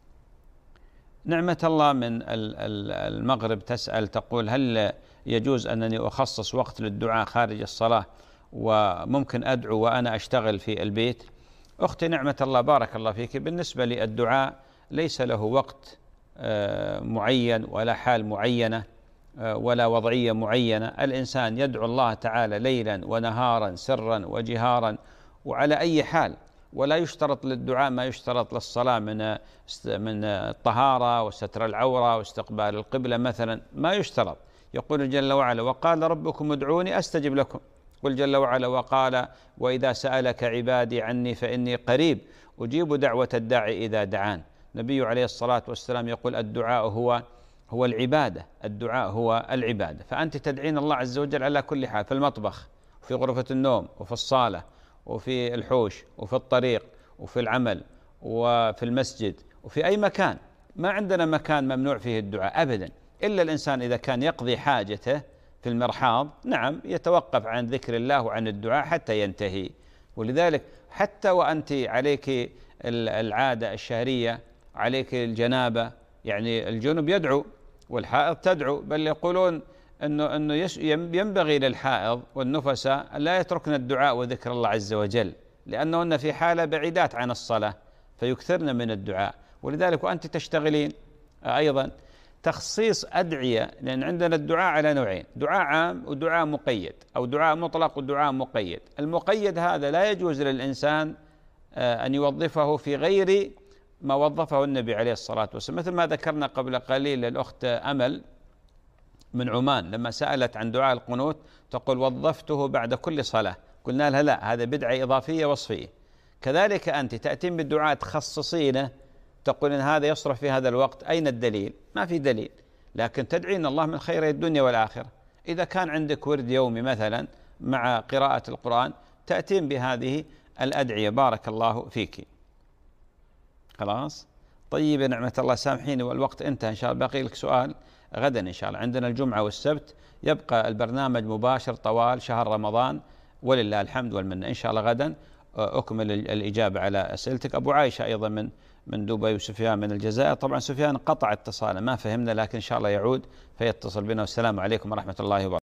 نعمة الله من المغرب تسأل تقول: هل يجوز أنني أخصص وقت للدعاء خارج الصلاة وممكن أدعو وأنا أشتغل في البيت؟ أختي نعمة الله بارك الله فيك، بالنسبة للدعاء ليس له وقت معين ولا حال معينة ولا وضعية معينة. الإنسان يدعو الله تعالى ليلا ونهارا سرا وجهارا وعلى أي حال، ولا يشترط للدعاء ما يشترط للصلاة من من الطهارة وستر العورة واستقبال القبلة مثلا، ما يشترط. يقول جل وعلا: وقال ربكم ادعوني أستجب لكم. قل جل وعلا: وقال: وإذا سألك عبادي عني فإني قريب أجيب دعوة الداعي إذا دعان. النبي عليه الصلاة والسلام يقول: الدعاء هو هو العبادة، الدعاء هو العبادة. فأنت تدعين الله عز وجل على كل حال، في المطبخ وفي غرفة النوم وفي الصالة وفي الحوش وفي الطريق وفي العمل وفي المسجد وفي أي مكان. ما عندنا مكان ممنوع فيه الدعاء أبدا، إلا الإنسان إذا كان يقضي حاجته في المرحاض نعم يتوقف عن ذكر الله وعن الدعاء حتى ينتهي. ولذلك حتى وأنت عليك العادة الشهرية، عليك الجنابة، يعني الجنوب يدعو والحائض تدعو، بل يقولون أنه أنه ينبغي للحائض والنفساء لا يتركن الدعاء وذكر الله عز وجل، لأنهن في حالة بعيدات عن الصلاة فيكثرن من الدعاء. ولذلك وأنت تشتغلين أيضا تخصيص أدعية، لأن عندنا الدعاء على نوعين، دعاء عام ودعاء مقيد، أو دعاء مطلق ودعاء مقيد. المقيد هذا لا يجوز للإنسان أن يوظفه في غير ما وظفه النبي عليه الصلاة والسلام، مثل ما ذكرنا قبل قليل للأخت أمل من عمان لما سألت عن دعاء القنوت تقول وظفته بعد كل صلاة، قلنا لها لا، هذا بدعة إضافية وصفية. كذلك أنت تأتين بالدعاء تخصصينه، تقول إن هذا يصرف في هذا الوقت، أين الدليل؟ ما في دليل، لكن تدعين الله من خير الدنيا والآخرة. إذا كان عندك ورد يومي مثلا مع قراءة القرآن تأتين بهذه الأدعية. بارك الله فيك. خلاص طيب، نعمة الله سامحيني والوقت انتهى، إن شاء الله باقي لك سؤال غدا إن شاء الله. عندنا الجمعة والسبت يبقى البرنامج مباشر طوال شهر رمضان ولله الحمد والمنة. إن شاء الله غدا أكمل الإجابة على أسئلتك. أبو عائشة أيضا من من دبي، وسفيان من الجزائر. طبعا سفيان قطع اتصاله ما فهمنا، لكن إن شاء الله يعود فيتصل بنا. والسلام عليكم ورحمة الله وبركاته.